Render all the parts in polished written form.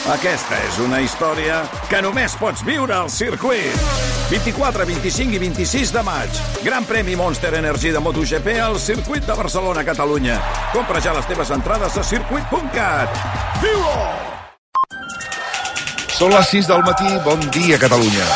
Aquesta és una història que només pots viure al circuit. 24, 25 i 26 de maig. Gran premi Monster Energy de MotoGP al circuit de Barcelona, Catalunya. Compra ja les teves entrades a circuit.cat. Viu-ho! Són les 6 del matí. Bon dia, Catalunya.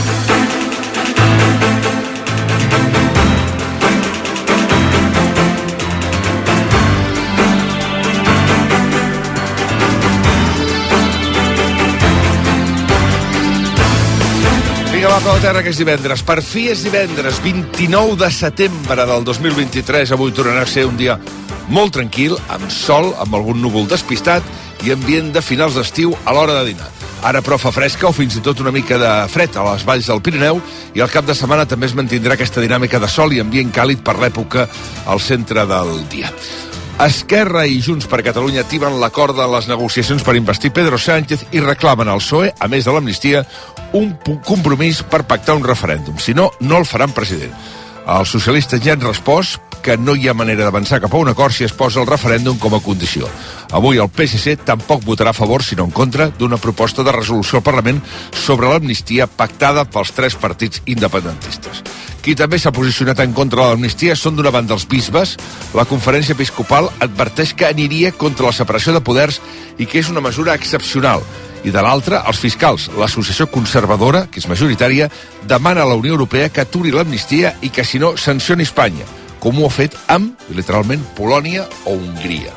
Vinga, va, Pau Terra, que és divendres. Per fi és divendres, 29 de setembre del 2023. Avui tornarà a ser un dia molt tranquil, amb sol, amb algun núvol despistat i ambient de finals d'estiu a l'hora de dinar. Ara, però, fa fresca o fins i tot una mica de fred a les valls del Pirineu i al cap de setmana també es mantindrà aquesta dinàmica de sol i ambient càlid per l'època al centre del dia. Esquerra i Junts per Catalunya tiben la corda en les negociacions per investir Pedro Sánchez i reclamen al PSOE, a més de l'amnistia, un compromís per pactar un referèndum. Si no, no el faran president. Els socialistes ja han respost que no hi ha manera d'avançar cap a un acord si es posa el referèndum com a condició. Avui el PSC tampoc votarà a favor, sinó en contra, d'una proposta de resolució al Parlament sobre l'amnistia pactada pels 3 partits independentistes. Qui també s'ha posicionat en contra de l'amnistia són d'una banda els bisbes. La conferència episcopal adverteix que aniria contra la separació de poders i que és una mesura excepcional. I de l'altra, els fiscals. L'associació conservadora, que és majoritària, demana a la Unió Europea que aturi l'amnistia i que, si no, sancioni Espanya, com ho ha fet amb, literalment, Polònia o Hongria.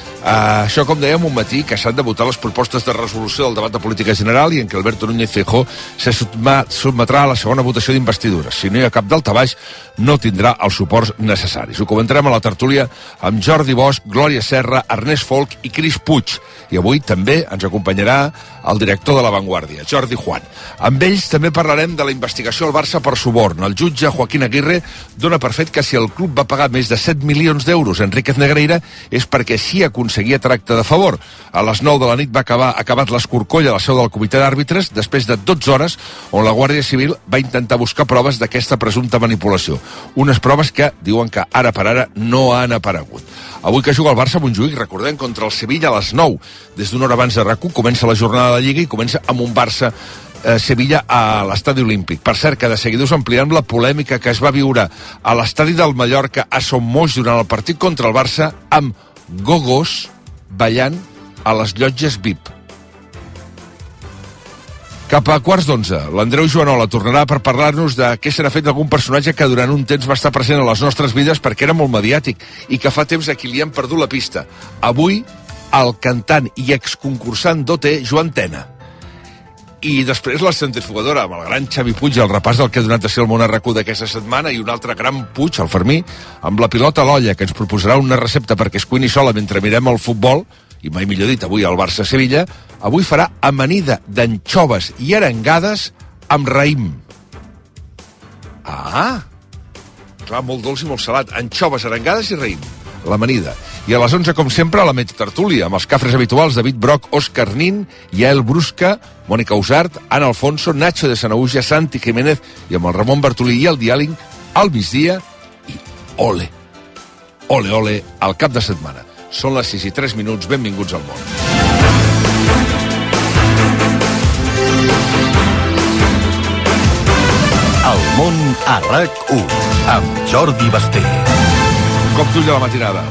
Això, com dèiem, un matí que s'han de votar les propostes de resolució del debat de política general i en què Alberto Núñez Feijóo se sotmetrà a la segona votació d'investidura. Si no hi ha cap daltabaix, no tindrà els suports necessaris. Ho comentarem a la tertúlia amb Jordi Bosch, Glòria Serra, Ernest Folch i Cris Puig. I avui també ens acompanyarà el director de La Vanguardia, Jordi Juan. Amb ells també parlarem de la investigació al Barça per suborn. El jutge Joaquín Aguirre dona per fet que si el club va pagar més de 7 milions d'euros a Enríquez Negreira és perquè així aconseguia tracte de favor. A les 9 de la nit va acabat l'escorcoll a la seu del comitè d'àrbitres després de 12 hores on la Guàrdia Civil va intentar buscar proves d'aquesta presumpta manipulació. Unes proves que diuen que ara per ara no han aparegut. Avui que juga el Barça a Montjuïc, recordem, contra el Sevilla a les 9. Des d'una hora abans de RAC1 comença la jornada de Lliga i comença amb un Barça Sevilla a l'estadi Olímpic. Per cert, que de seguidors ampliem la polèmica que es va viure a l'estadi del Mallorca a Sommoix durant el partit contra el Barça amb gogos ballant a les llotges VIP. Cap a 11:15, l'Andreu Joanola tornarà per parlar-nos de què serà fet d'algun personatge que durant un temps va estar present a les nostres vides perquè era molt mediàtic i que fa temps a qui li han perdut la pista. Avui, el cantant i exconcursant d'OT, Joan Tena. I després la centrifugadora, amb el gran Xavi Puig, el repàs del que ha donat a ser el món a RAC1 d'aquesta setmana, i un altre gran Puig, el Fermí, amb la pilota a l'olla, que ens proposarà una recepta perquè es cuini sola mentre mirem el futbol, i mai millor dit, avui el Barça-Sevilla. Avui farà amanida d'anxoves i arengades amb raïm. Clar, molt dolç i molt salat. Anxoves, arengades i raïm. L'amanida. I a les 11, com sempre, a la Metatertúlia, amb els cafres habituals David Broc, Òscar Nin, Yael Brusca, Mònica Usart, Ana Alfonso, Nacho de Sanaúja, Santi Jiménez i amb el Ramon Bartolí i el diàleg al migdia i ole, ole, ole, al cap de setmana. Són les 6:03, benvinguts al món. El món a RAC1 amb Jordi Basté. Cop d'ull de la matinada.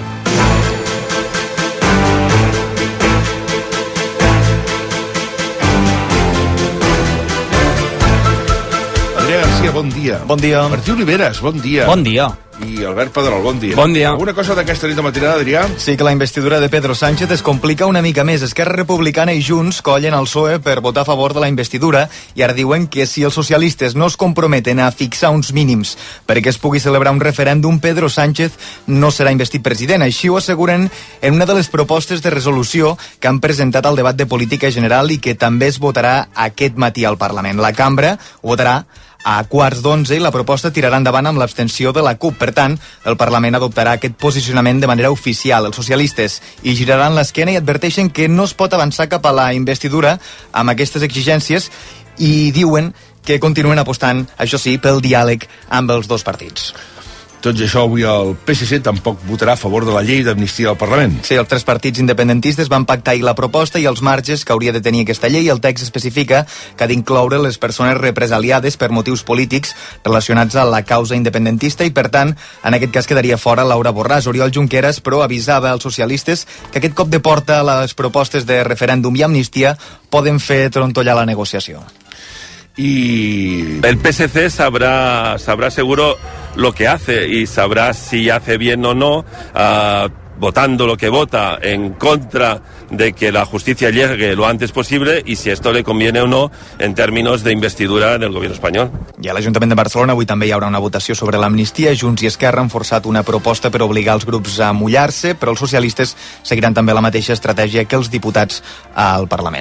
Adrià Garcia, bon dia. Bon dia. Martí Oliveres, bon dia. Bon dia. I Albert Pedrol, bon dia. Bon dia. Alguna cosa d'aquesta nit de matinada, Adrià? Sí que la investidura de Pedro Sánchez es complica una mica més. Esquerra Republicana i Junts collen el PSOE per votar a favor de la investidura i ara diuen que si els socialistes no es comprometen a fixar uns mínims perquè es pugui celebrar un referèndum, Pedro Sánchez no serà investit president. Així ho asseguren en una de les propostes de resolució que han presentat al debat de política general i que també es votarà aquest matí al Parlament. La cambra ho votarà a 11:15 i la proposta tirarà endavant amb l'abstenció de la CUP. Per tant, el Parlament adoptarà aquest posicionament de manera oficial. Els socialistes hi giraran l'esquena i adverteixen que no es pot avançar cap a la investidura amb aquestes exigències i diuen que continuen apostant, això sí, pel diàleg amb els dos partits. Tot i això, avui el PSC tampoc votarà a favor de la llei d'amnistia al Parlament. Sí, els 3 partits independentistes van pactar ahir la proposta i els marges que hauria de tenir aquesta llei. El text especifica que ha d'incloure les persones represaliades per motius polítics relacionats a la causa independentista i, per tant, en aquest cas quedaria fora Laura Borràs. Oriol Junqueras, però, avisava als socialistes que aquest cop de porta a les propostes de referèndum i amnistia poden fer trontollar la negociació. Y el PSC sabrá seguro lo que hace y sabrá si hace bien o no, votando lo que vota en contra de que la justicia llegue lo antes posible y si esto le conviene o no en términos de investidura del gobierno espanyol. I a l'Ajuntament de Barcelona avui també hi haurà una votació sobre l'amnistia. Junts i Esquerra han forçat una proposta per obligar els grups a mullar-se, però els socialistes seguiran també la mateixa estratègia que els diputats al Parlament.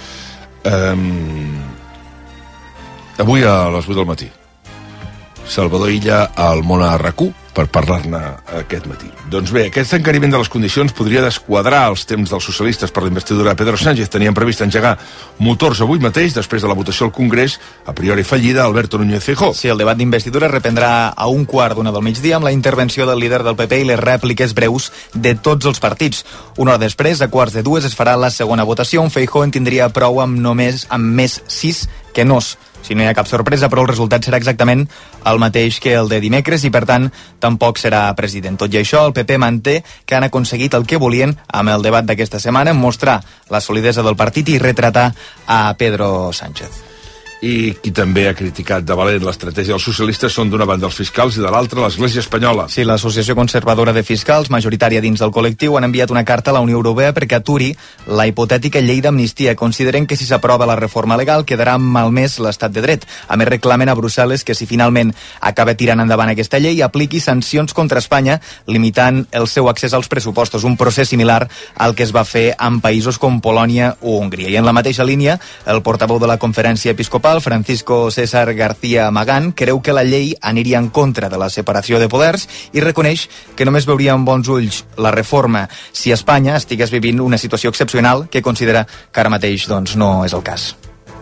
Avui a les 8 del matí, Salvador Illa al Món a RAC1 per parlar-ne aquest matí. Doncs bé, aquest encariment de les condicions podria desquadrar els temps dels socialistes per la investidura de Pedro Sánchez. Tenien previst engegar motors avui mateix, després de la votació al Congrés, a priori fallida, Alberto Núñez Feijóo. Sí, el debat d'investidura reprendrà a 1:15 del migdia amb la intervenció del líder del PP i les rèpliques breus de tots els partits. Una hora després, a 1:15, es farà la segona votació, on Feijóo en tindria prou amb més 6 que nos. Si no hi ha cap sorpresa, però el resultat serà exactament el mateix que el de dimecres i, per tant, tampoc serà president. Tot i això, el PP manté que han aconseguit el que volien amb el debat d'aquesta setmana, mostrar la solidesa del partit i retratar a Pedro Sánchez. I qui també ha criticat de valent l'estratègia dels socialistes són d'una banda els fiscals i de l'altra l'Església Espanyola. Sí, l'Associació Conservadora de Fiscals, majoritària dins del col·lectiu, han enviat una carta a la Unió Europea perquè aturi la hipotètica llei d'amnistia. Consideren que si s'aprova la reforma legal quedarà malmès l'estat de dret. A més, reclamen a Brussel·les que si finalment acaba tirant endavant aquesta llei apliqui sancions contra Espanya limitant el seu accés als pressupostos, un procés similar al que es va fer en països com Polònia o Hongria. I en la mateixa línia, el portaveu de la Conferència Episcopal, Francisco César García Magán, creu que la llei aniria en contra de la separació de poders i reconeix que només veuria amb bons ulls la reforma si Espanya estigués vivint una situació excepcional que considera que ara mateix doncs, no és el cas.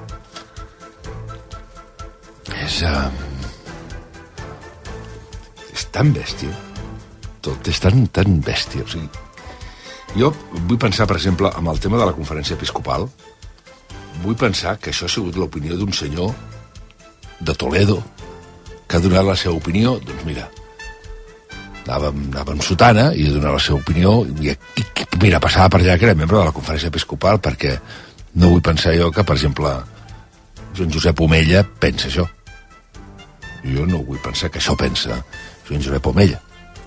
És tan bèstia. Tot és tan bèstia. O sigui, jo vull pensar, per exemple, amb el tema de la Conferència Episcopal. Vull pensar que això ha sigut l'opinió d'un senyor de Toledo que ha donat la seva opinió. Doncs mira, anava amb sotana i ha donat la seva opinió i mira, passava per allà que era membre de la Conferència Episcopal, perquè no vull pensar jo que, per exemple, Joan Josep Omella pensa això. Jo no vull pensar que això pensa Joan Josep Omella,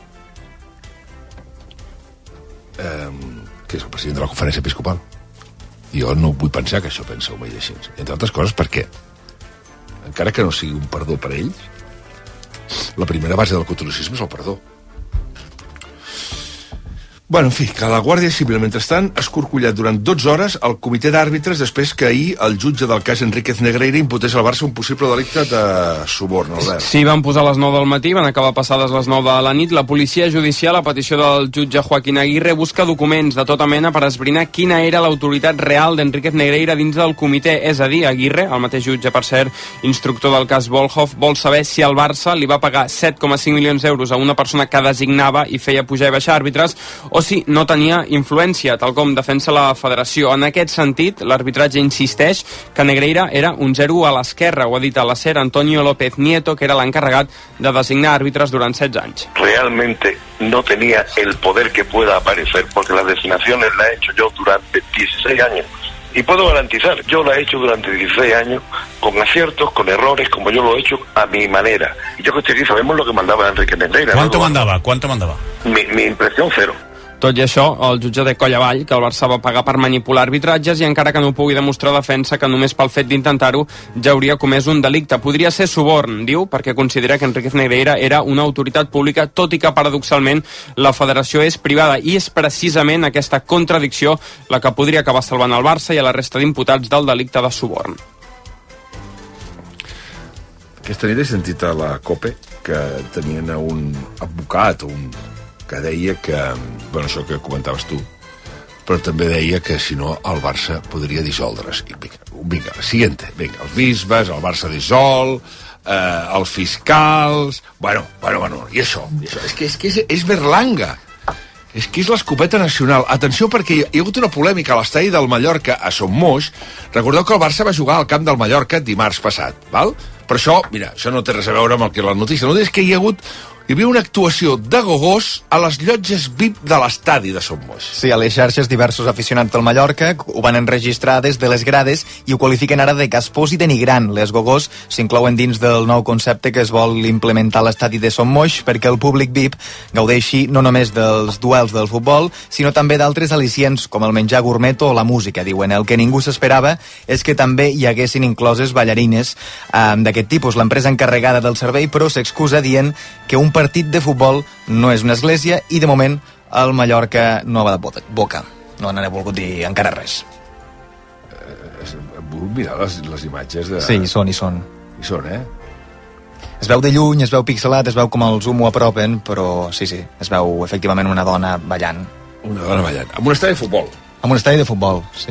que és el president de la Conferència Episcopal. Jo no vull pensar que això pensa Omella així. Entre altres coses perquè, encara que no sigui un perdó per ells, la primera base del catolicisme és el perdó. Bueno, en fi, que la Guàrdia Civil, mentrestant, ha escorcollat durant 12 hores el comitè d'àrbitres després que ahir el jutge del cas Enríquez Negreira imputés al Barça un possible delicte de suborn, Albert. Sí, van posar a les 9 del matí, van acabar passades les 9 de la nit. La policia judicial, a petició del jutge Joaquín Aguirre, busca documents de tota mena per esbrinar quina era l'autoritat real d'Enríquez Negreira dins del comitè. És a dir, Aguirre, el mateix jutge, per cert, instructor del cas Volhov, vol saber si el Barça li va pagar 7,5 milions d'euros a una persona que designava i feia pujar i baixar àrbitres, o si no tenia influència, tal com defensa la federació. En aquest sentit, l'arbitratge insisteix que Negreira era un 0 a l'esquerra. Ho ha dit a la SER Antonio López Nieto, que era l'encarregat de designar àrbitres durant 16 anys. Realmente no tenía el poder que pueda aparecer, porque las designaciones las he hecho yo durante 16 años. Y puedo garantizar, yo la he hecho durante 16 años, con aciertos, con errores, como yo lo he hecho a mi manera. Y yo que estoy aquí sabemos lo que mandaba Enrique Negreira. ¿Cuánto mandaba? Mi impresión, 0. Tot i això, el jutge de Coll avall que el Barça va pagar per manipular arbitratges i encara que no ho pugui demostrar, defensa que només pel fet d'intentar-ho ja hauria comès un delicte. Podria ser suborn, diu, perquè considera que Enríquez Negreira era una autoritat pública, tot i que paradoxalment la federació és privada, i és precisament aquesta contradicció la que podria acabar salvant el Barça i a la resta d'imputats del delicte de suborn. Aquesta nit he sentit a la COPE que tenien un advocat, que deia que, bueno, això que comentaves tu, però també deia que si no el Barça podria dissoldre's. I vinga, siguiente, vinga, els bisbes, el Barça dissol, els fiscals... Bueno, i això. És que és Berlanga. És que és l'escopeta nacional. Atenció, perquè hi ha hagut una polèmica a l'estadi del Mallorca, a Son Moix. Recordeu que el Barça va jugar al camp del Mallorca dimarts passat, val? Però això, mira, això no té res a veure amb el que la notícia. La notícia és que hi havia una actuació de gogós a les llotges VIP de l'estadi de Son Moix. Sí, a les xarxes diversos aficionats del Mallorca ho van enregistrar des de les grades i ho qualifiquen ara de caspós i denigrant. Les gogós s'inclouen dins del nou concepte que es vol implementar a l'estadi de Son Moix perquè el públic VIP gaudeixi no només dels duels del futbol, sinó també d'altres al·licients com el menjar gourmet o la música, diuen. El que ningú s'esperava és que també hi haguessin incloses ballarines d'aquest tipus. L'empresa encarregada del servei, però, s'excusa dient que un partit de futbol no és una església i de moment el Mallorca no va de boca. No n'ha volgut dir encara res. Vull mirar les imatges de... Sí, hi són. Hi són, Es veu de lluny, es veu pixelat, es veu com el zoom ho apropen, però sí, es veu efectivament una dona ballant. Una dona ballant. Amb un estadi de futbol. Amb un estadi de futbol, sí.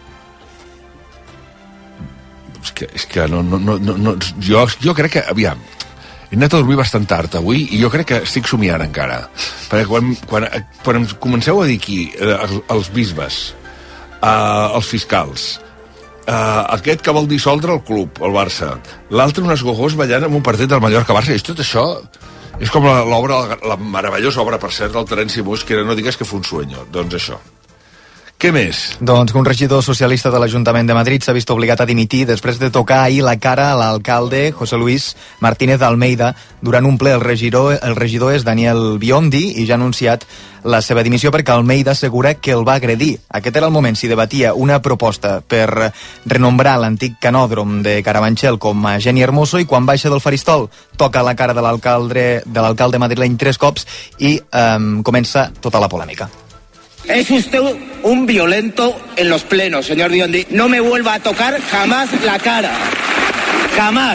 És que no, jo crec que, aviam, he anat a dormir bastant tard avui i jo crec que estic somiant encara, perquè quan comenceu a dir aquí els bisbes, els fiscals, aquest que vol dissoldre el club, el Barça, l'altre unes gogós ballant amb un partit del Mallorca-Barça, i tot això és com l'obra, la meravellosa obra, per cert, del Terenci Moix, que era No digues que fue un sueño. Doncs això. Què més? Doncs que un regidor socialista de l'Ajuntament de Madrid s'ha vist obligat a dimitir després de tocar ahir la cara a l'alcalde José Luis Martínez Almeida durant un ple. El regidor és Daniel Biondi i ja ha anunciat la seva dimissió perquè Almeida assegura que el va agredir. Aquest era el moment, si debatia una proposta per renombrar l'antic canòdrom de Carabanchel com a Geni Hermoso, i quan baixa del faristol toca la cara de l'alcalde madrileny 3 cops i comença tota la polèmica. Es usted un violento en los plenos, señor Biondi. No me vuelva a tocar jamás la cara. Jamás.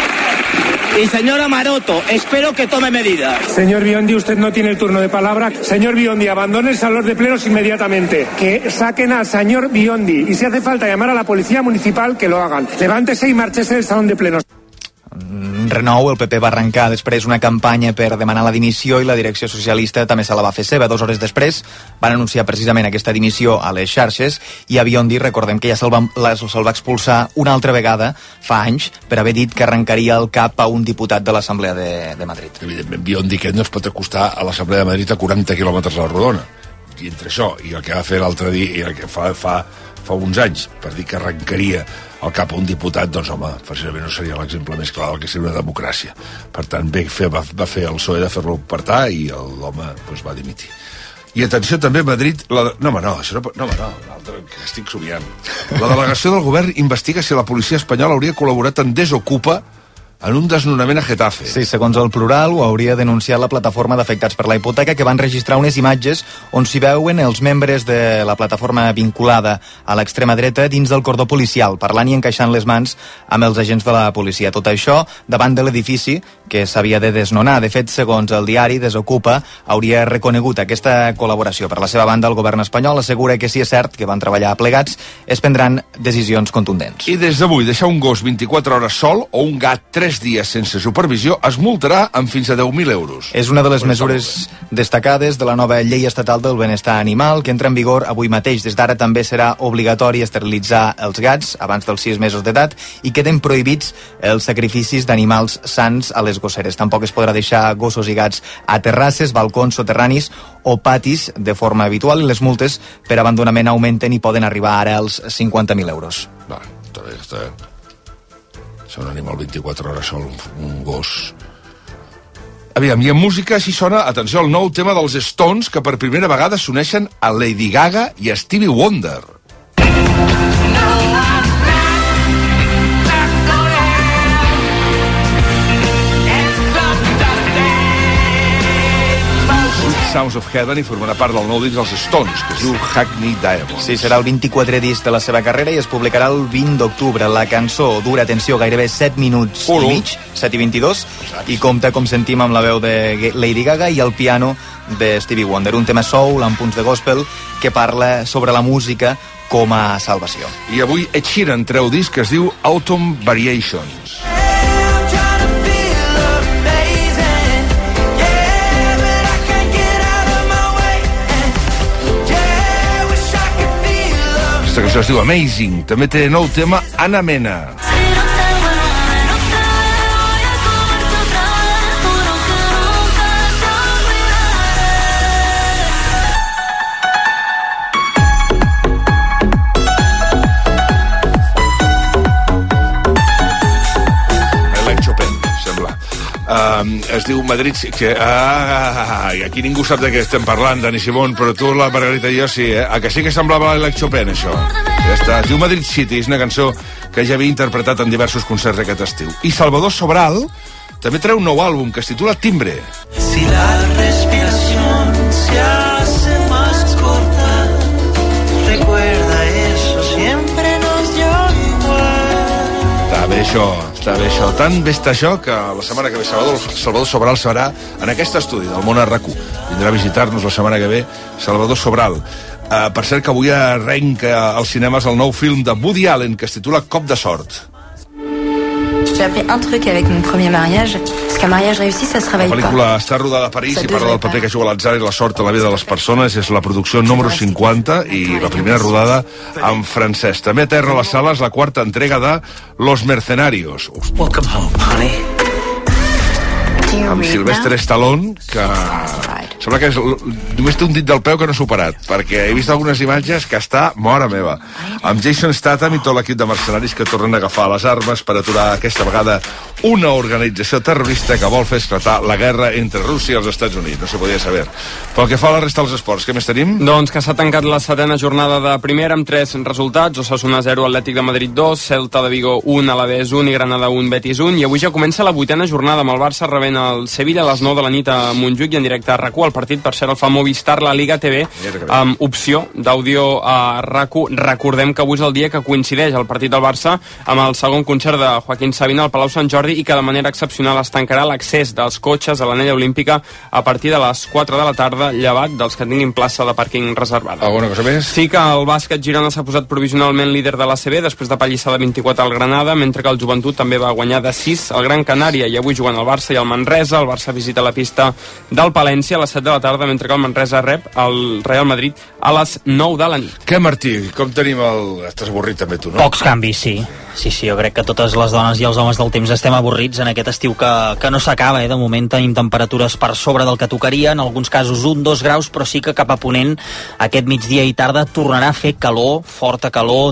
Y señora Maroto, espero que tome medidas. Señor Biondi, usted no tiene el turno de palabra. Señor Biondi, abandone el salón de plenos inmediatamente. Que saquen al señor Biondi. Y si hace falta llamar a la policía municipal, que lo hagan. Levántese y márchese del salón de plenos. Renou, el PP va arrencar després una campanya per demanar la dimissió i la direcció socialista també se la va fer seva. 2 hores després van anunciar precisament aquesta dimissió a les xarxes i a Biondi, recordem que ja se'l va expulsar una altra vegada fa anys per haver dit que arrencaria el cap a un diputat de l'Assemblea de Madrid. Evidentment, Biondi aquest no es pot acostar a l'Assemblea de Madrid a 40 quilòmetres a la rodona. I entre això i el que va fer l'altre dia i el que fa uns anys per dir que arrencaria el cap a un diputat, doncs home, precisament no seria l'exemple més clar del que seria una democràcia. Per tant, va fer el PSOE de fer-lo apartar i l'home doncs, va dimitir. I atenció també, Madrid... l'altre, que estic somiant. La delegació del govern investiga si la policia espanyola hauria col·laborat en Desokupa en un desnonament a Getafe. Sí, segons el Plural, ho hauria denunciat la plataforma d'afectats per la hipoteca, que van registrar unes imatges on s'hi veuen els membres de la plataforma vinculada a l'extrema dreta dins del cordó policial, parlant i encaixant les mans amb els agents de la policia. Tot això davant de l'edifici que s'havia de desnonar. De fet, segons el diari, Desokupa hauria reconegut aquesta col·laboració. Per la seva banda, el govern espanyol assegura que si és cert que van treballar plegats, es prendran decisions contundents. I des d'avui, deixar un gos 24 hores sol o un gat 3 dies sense supervisió es multarà amb fins a 10.000 euros. És una de les mesures destacades de la nova llei estatal del benestar animal que entra en vigor avui mateix. Des d'ara també serà obligatori esterilitzar els gats abans dels 6 mesos d'edat i queden prohibits els sacrificis d'animals sans a les gosseres. Tampoc es podrà deixar gossos i gats a terrasses, balcons soterranis o patis de forma habitual, i les multes per abandonament augmenten i poden arribar ara als 50.000 euros. Va, està bé. És un animal 24 hores sol, un gos. Aviam, i en música així sona, atenció, el nou tema dels Stones, que per primera vegada s'uneixen a Lady Gaga i a Stevie Wonder. Sounds of Heaven i formarà part del nou disc dels Stones, que es diu Hackney Diamonds. Sí, serà el 24è disc de la seva carrera i es publicarà el 20 d'octubre. La cançó dura, atenció, gairebé 7 minuts i mig, 7 i 22, i compta, com sentim, amb la veu de Lady Gaga i el piano de Stevie Wonder. Un tema soul amb punts de gospel que parla sobre la música com a salvació. I avui Ed Sheeran treu disc que es diu Autumn Variations. Aquesta cançó es diu Amazing. També té nou tema Ana Mena. Es diu Madrid... I aquí ningú sap de què estem parlant, Dani Simón, però tu, la Margarita i jo sí, eh? A que sí que semblava l'Alex Chopin, això? Ja està. Es diu Madrid City, és una cançó que ja havia interpretat en diversos concerts aquest estiu. I Salvador Sobral també treu un nou àlbum que es titula Timbre. Si la respiración se hace más corta, recuerda eso, siempre nos dio igual. Està bé això. Tan bé està això que la setmana que ve Salvador Sobral serà en aquest estudi del Món a RAC1. Vindrà a visitar-nos la setmana que ve Salvador Sobral. Per cert que avui arrenca als cinemes el nou film de Woody Allen que es titula Cop de sort. J'ai appris un truc avec mon premier mariage, c'est qu'un mariage réussi, ça se réveille pas. La pel·lícula està rodada a París i parla del paper que juga l'atzar i la sort a la vida de les persones. És la producció número 50 i la primera rodada en francès. També aterra a les sales la quarta entrega de Los Mercenarios. Welcome home, honey. Amb Sylvester Stallone, que sembla que només té un dit del peu que no ha superat, perquè he vist algunes imatges que està mora meva. Amb Jason Statham i tot l'equip de mercenaris que tornen a agafar les armes per aturar aquesta vegada una organització terrorista que vol fer esclatar la guerra entre Rússia i els Estats Units. No se podia saber. Pel que fa a la resta dels esports, què més tenim? Doncs que s'ha tancat la setena jornada de primera amb 3 resultats: Osasuna 0, Atlètic de Madrid 2, Celta de Vigo 1, Alavés 1 i Granada 1, Betis 1. I avui ja comença la 8a jornada amb el Barça rebent el Sevilla a les 9 de la nit a Montjuïc i en directe a RAC1. El partit, per cert, el fa Movistar, la Liga TV, amb opció d'àudio a RAC1. Recordem que avui és el dia que coincideix el partit del Barça amb el segon concert de Joaquín Sabina al Palau Sant Jordi i que de manera excepcional es tancarà l'accés dels cotxes a l'anella olímpica a partir de les 4 de la tarda, llevat dels que tinguin plaça de pàrquing reservada. Alguna cosa més? Sí que el bàsquet Girona s'ha posat provisionalment líder de l'ACB després de pallissar de 24 al Granada, mentre que el Joventut també va guanyar de 6 al Gran Canària, i avui juguen el Barça i el Manresa. El Barça visita la pista del Palència a les 7 de la tarda, mentre que el Manresa rep el Real Madrid a les 9 de la nit. Què, Martí? Com tenim el... Estàs avorrit també tu, no? Pocs canvis, sí. Sí, jo crec que totes les dones i els homes del temps estem avorrits en aquest estiu que no s'acaba, De moment tenim temperatures per sobre del que tocaria, en alguns casos 1-2 graus, però sí que cap a ponent aquest migdia i tarda tornarà a fer calor, forta calor,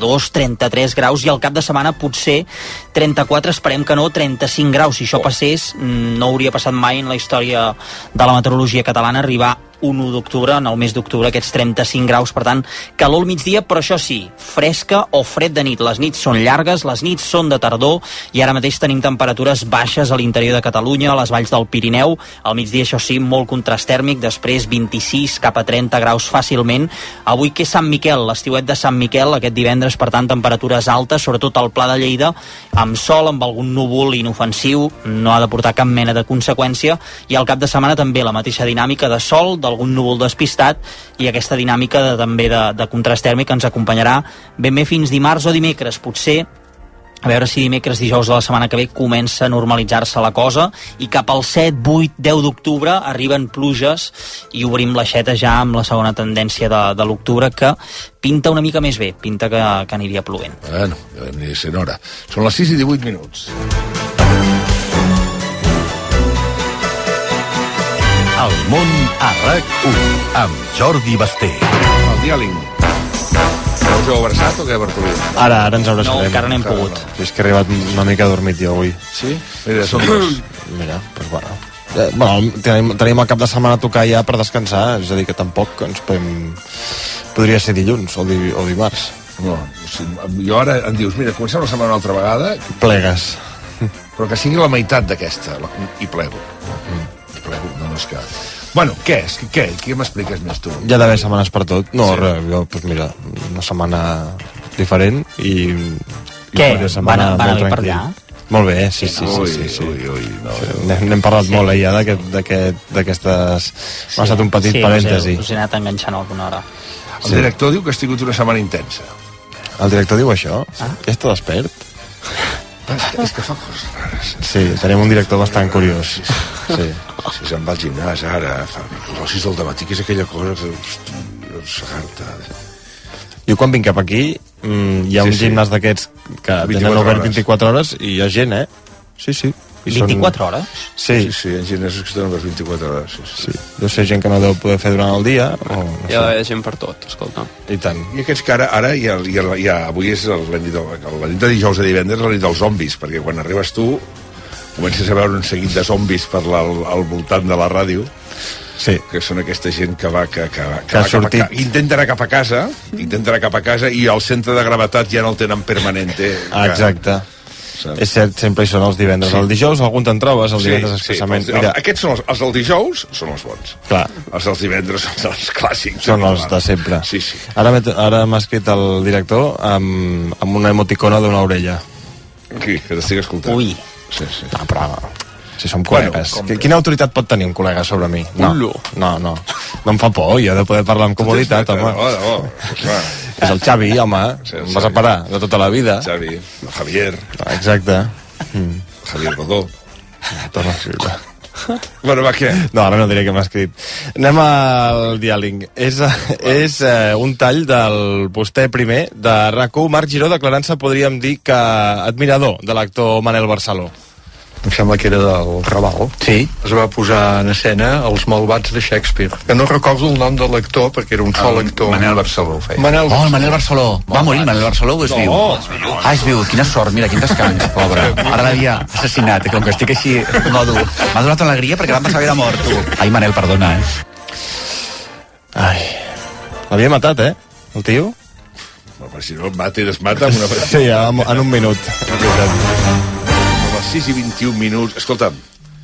32-33 graus, i al cap de setmana potser 34, esperem que no, 35 graus. Si això passés, no hauria passat mai en la història de la meteorologia catalana arribar 1 d'octubre, en el mes d'octubre, aquests 35 graus, per tant, calor al migdia, però això sí, fresca o fred de nit. Les nits són llargues, les nits són de tardor, i ara mateix tenim temperatures baixes a l'interior de Catalunya, a les valls del Pirineu. Al migdia, això sí, molt contrast tèrmic, després 26 cap a 30 graus fàcilment. Avui que és Sant Miquel, l'estiuet de Sant Miquel, aquest divendres, per tant, temperatures altes, sobretot al Pla de Lleida, amb sol, amb algun núvol inofensiu, no ha de portar cap mena de conseqüència, i al cap de setmana també la mateixa dinàmica de sol, algun núvol despistat, i aquesta dinàmica també de contrast tèrmic ens acompanyarà ben bé fins dimarts o dimecres. Potser, a veure si dimecres, dijous de la setmana que ve comença a normalitzar-se la cosa, i cap al 7, 8, 10 d'octubre arriben pluges i obrim l'aixeta ja amb la segona tendència de l'octubre, que pinta una mica més bé, pinta que aniria plovent. Bueno, ja aniria sent hora. Són les 6 i 18 minuts. El món a RAC1 amb Jordi Basté. El diàling. Us heu abraçat o què, Bartolí? Ara ens abraçarem. No, encara no hem pogut. És que he arribat una mica dormit jo avui. Sí? Mira, són dos. Mira, doncs bueno. Tenim el cap de setmana a tocar ja per descansar, és a dir, que tampoc ens podem... Podria ser dilluns o dimarts. No, jo ara em dius, mira, comencem la setmana una altra vegada... Plegues. Però que sigui la meitat d'aquesta, i plego. No és que... Bueno, què és? Què m'expliques més tu? Ja d'haver setmanes per tot. No, sí. Res, jo, doncs mira, una setmana diferent i... Què? Van anar per allà? Molt bé, sí. Ui, no. N'hem parlat molt ja d'aquestes... M'ha estat un petit parèntesi. Us he anat enganxant alguna hora. El director diu que ha sigut una setmana intensa. El director diu això? Ja està despert? És que fa coses rares. Sí, tenim un director bastant curiós. Sí. Si se'n va al gimnàs ara, fa les 6 del matí, que és aquella cosa que segarta. Jo quan vinc cap aquí hi ha un gimnàs d'aquests que tenen obert 24 hores i hi ha gent, Sí. 24 hores? Sí. Sí, en ginesos que tenen les 24 hores. Sí. Deu ser gent que no deu poder fer durant el dia. O no Hi ha gent per tot, escolta. I tant. I aquests que ara avui és la nit de dijous a divendres, la nit dels zombis, perquè quan arribes tu comences a veure un seguit de zombis al voltant de la ràdio. Sí. Que són aquesta gent que va que ha sortit. intenta anar cap a casa i el centre de gravetat ja no el tenen permanente. Exacte. És cert, sempre hi són els divendres. El dijous algun te'n trobes, el divendres expressament. Aquests són els del dijous, són els bons. Clar. Els dels divendres són els clàssics. Són els de sempre. Sí. Ara m'ha escrit el director amb una emoticona d'una orella. Qui? Que t'estic escoltant. Ui. Sí. No, però si som col·legues. Quina autoritat pot tenir un col·lega sobre mi? No em fa por, jo he de poder parlar amb comoditat, home. És el Xavi, home, em vas a parar de tota la vida. Xavi, el Javier. Exacte. Javier Godó. Torna a escriure. Bueno, va, què? No, ara no diré que m'ha escrit. Anem al diàleg. És un tall del vostè primer de RAC1, Marc Giró, declarant-se, podríem dir, que admirador de l'actor Manel Barceló. Em sembla que era del Raval. Sí. Es va posar en escena Els malvats de Shakespeare. Que no recordo el nom de l'actor, perquè era un sol actor. Manel Barceló ho feia. Manel Barceló. Va morir Manel Barceló o és viu? És viu. Quina sort, mira, quin descans, pobre. Ara l'havia assassinat, com que estic així modo. M'ha donat una alegria perquè vam pensar que era mort, tu. Ai, Manel, perdona, Ai, l'havia matat, el tio? Però si no el mata i desmata amb una... Sí, en un minut. 6 i 21 minuts. Escolta'm,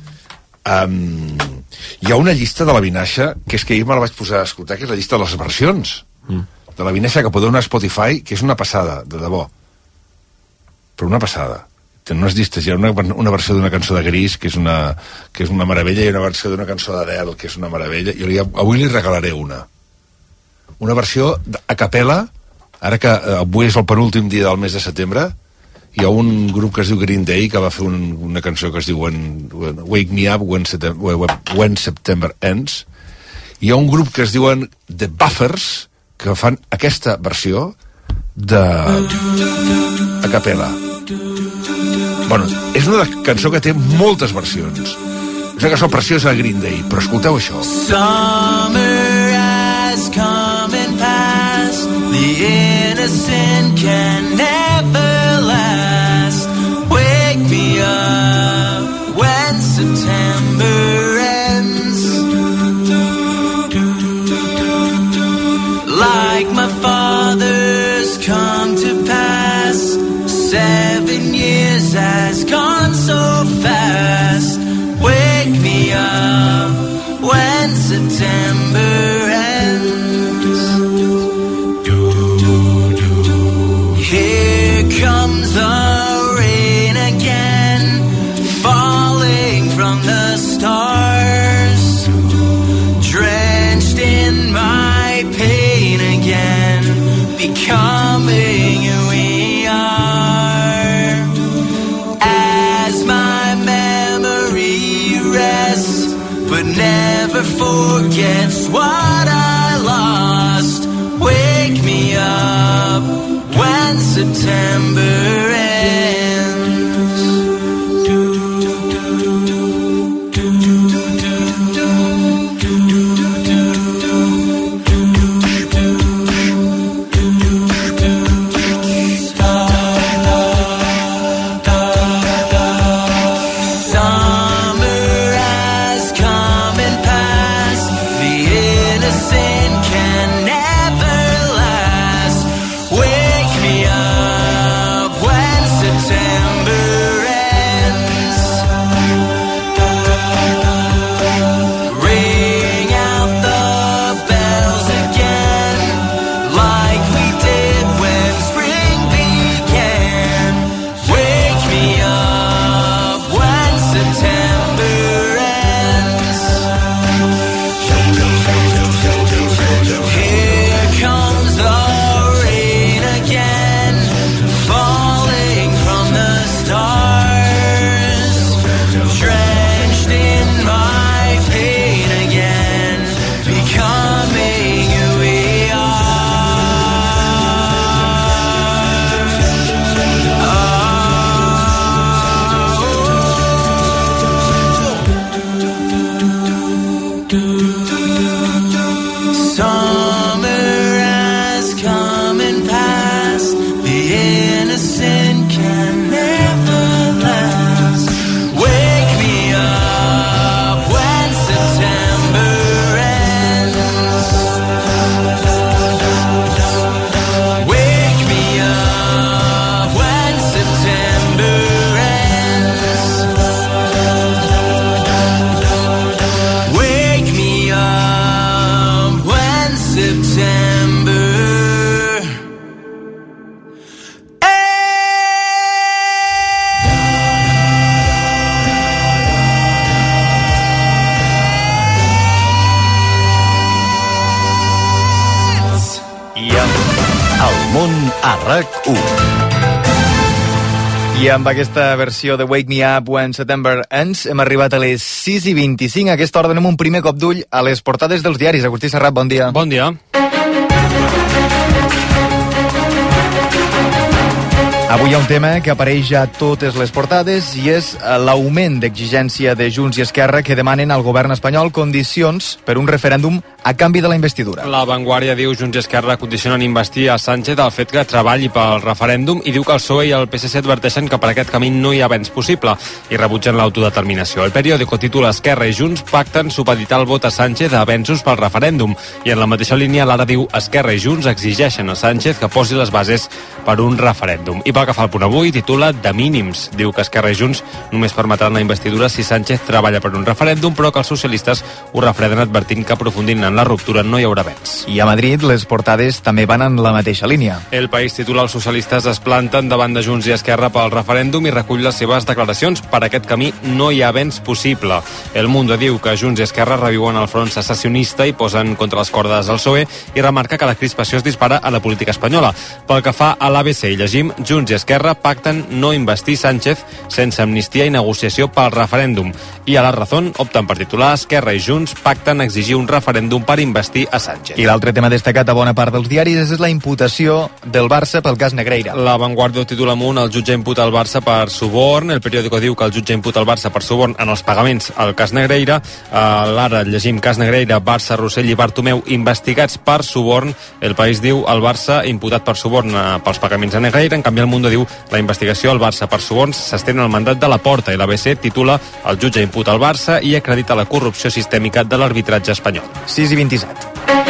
hi ha una llista de la Vinaixa, que és que ahir me la vaig posar a escoltar, que és la llista de les versions de la Vinaixa que podeu anar a Spotify, que és una passada, de debò. Però una passada. Tenen unes llistes, hi ha una versió d'una cançó de Gris, que és una meravella, i una versió d'una cançó d'Adele, que és una meravella. Avui li regalaré una versió a capella, ara que avui és el penúltim dia del mes de setembre. Hi ha un grup que es diu Green Day que va fer una cançó que es diu Wake Me Up When September Ends. Hi ha un grup que es diuen The Buffers que fan aquesta versió a capella. Bueno, és una cançó que té moltes versions. És una cançó preciosa de Green Day, però escolteu això. Summer has come and passed. The innocent can never last. Wake me up when September ends. Like my father's come to pass. 7 years has gone so fast. Wake me up when September ends. Here comes the rain again, falling from the stars, drenched in my pain again, becoming who we are. As my memory rests, but never forgets what I lost. Wake me up when September ends. Summer has come and passed. The innocent can never last. Wake me up when a RAC1. I amb aquesta versió de Wake Me Up When September Ends hem arribat a les 6:25. A aquesta hora donem un primer cop d'ull a les portades dels diaris. Agustí Serrat, bon dia. Bon dia. Avui hi ha un tema que apareix a totes les portades i és l'augment d'exigència de Junts i Esquerra que demanen al govern espanyol condicions per un referèndum a canvi de la investidura. La Vanguardia diu Junts i Esquerra condicionen investir a Sánchez al fet que treballi pel referèndum i diu que el PSOE i el PSC adverteixen que per aquest camí no hi ha avenç possible i rebutgen l'autodeterminació. El periòdico titula Esquerra i Junts pacten supeditar el vot a Sánchez a avenços pel referèndum i en la mateixa línia l'Ara diu Esquerra i Junts exigeixen a Sánchez que posi les bases per un referèndum. I pel que fa al punt avui, titula de mínims. Diu que Esquerra i Junts només permetran la investidura si Sánchez treballa per un referèndum, però que els socialistes ho refreden advertint que aprofundint en la ruptura no hi haurà avenç. I a Madrid les portades també van en la mateixa línia. El País titula els socialistes es planten davant de Junts i Esquerra pel referèndum i recull les seves declaracions. Per aquest camí no hi ha avenç possible. El Mundo diu que Junts i Esquerra reviuen el front secessionista i posen contra les cordes al PSOE i remarca que la crispació es dispara a la política espanyola. Pel que fa a l'ABC, llegim Junts i Esquerra pacten no investir Sánchez sense amnistia i negociació pel referèndum. I a La Razón opten per titular Esquerra i Junts pacten exigir un referèndum per investir a Sánchez. I l'altre tema destacat a bona part dels diaris és la imputació del Barça pel cas Negreira. La Vanguardia titula amunt el jutge imputa el Barça per suborn. El periòdico diu que el jutge imputa el Barça per suborn en els pagaments al cas Negreira. L'Ara llegim cas Negreira, Barça, Rossell i Bartomeu investigats per suborn. El País diu el Barça imputat per suborn pels pagaments a Negreira. En canvi el Mundo diu la investigació al Barça per suborns s'estén al mandat de la Porta i l'ABC titula el jutge imputa el Barça i acredita la corrupció sistèmica de l'arbitratge espanyol. 6:27.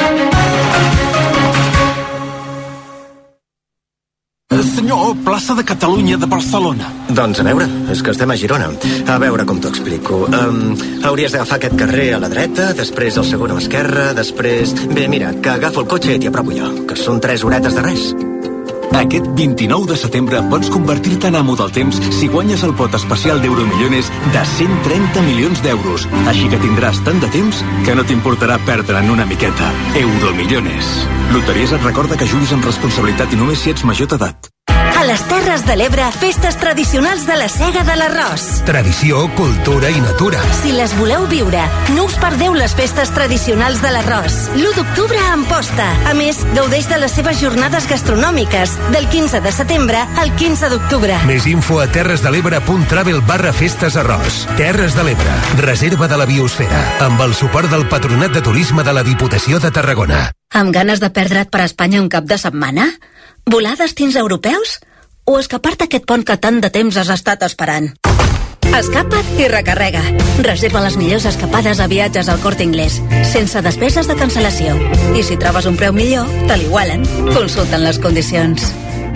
Senyor, plaça de Catalunya de Barcelona. Doncs a veure, és que estem a Girona. A veure com t'ho explico. Hauries d'agafar aquest carrer a la dreta, després el segon a l'esquerra, després... Bé, mira, que agafo el cotxe i t'hi apropo jo, que són 3 horetes de res. Aquest 29 de setembre pots convertir-te en amo del temps si guanyes el pot especial d'Euromillones de 130 milions d'euros. Així que tindràs tant de temps que no t'importarà perdre'n una miqueta. Euromillones. Loteries et recorda que juguis amb responsabilitat i només si ets major d'edat. A les Terres de l'Ebre, festes tradicionals de la Sega de l'Arròs. Tradició, cultura i natura. Si les voleu viure, no us perdeu les festes tradicionals de l'Arròs. L'1 d'octubre a Amposta. A més, gaudeix de les seves jornades gastronòmiques, del 15 de setembre al 15 d'octubre. Més info a terresdel'ebre.travel/festes arròs. Terres de l'Ebre. Reserva de la biosfera. Amb el suport del Patronat de Turisme de la Diputació de Tarragona. Amb ganes de perdre't per Espanya un cap de setmana? Volar destins europeus? O escapar-te aquest pont que tant de temps has estat esperant? Escapa't i recarrega. Reserva les millors escapades a viatges al Corte Inglés, sense despeses de cancel·lació. I si trobes un preu millor, te l'igualen. Consulten les condicions.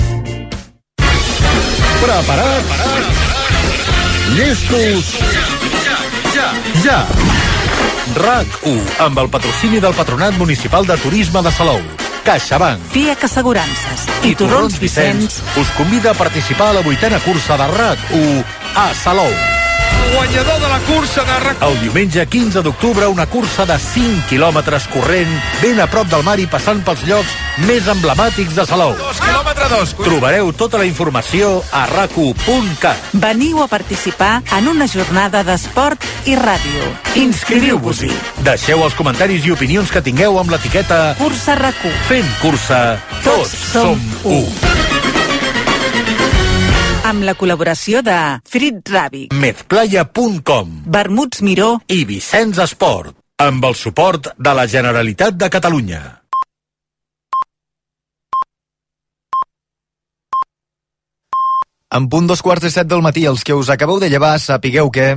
Preparats? Llestos? Ja! RAC1, amb el patrocini del Patronat Municipal de Turisme de Salou, CaixaBank, FIAC Assegurances i Torrons Vicenç us convida a participar a la 8a cursa de RAC1 a Salou. Guanyador de la cursa de RAC1. El diumenge 15 d'octubre, una cursa de 5 quilòmetres corrent, ben a prop del mar i passant pels llocs més emblemàtics de Salou. 2 quilòmetres 2. Trobareu tota la informació a rac1.cat. Veniu a participar en una jornada d'esport i ràdio. Inscriviu-vos-hi. Deixeu els comentaris i opinions que tingueu amb l'etiqueta Cursa RAC1. Fent cursa, tots som u. Amb la col·laboració de Frit Ràbic, Medplaya.com, Vermuts Miró i Vicenç Esport, amb el suport de la Generalitat de Catalunya. En punt 2:15 del matí, els que us acabeu de llevar, sapigueu que...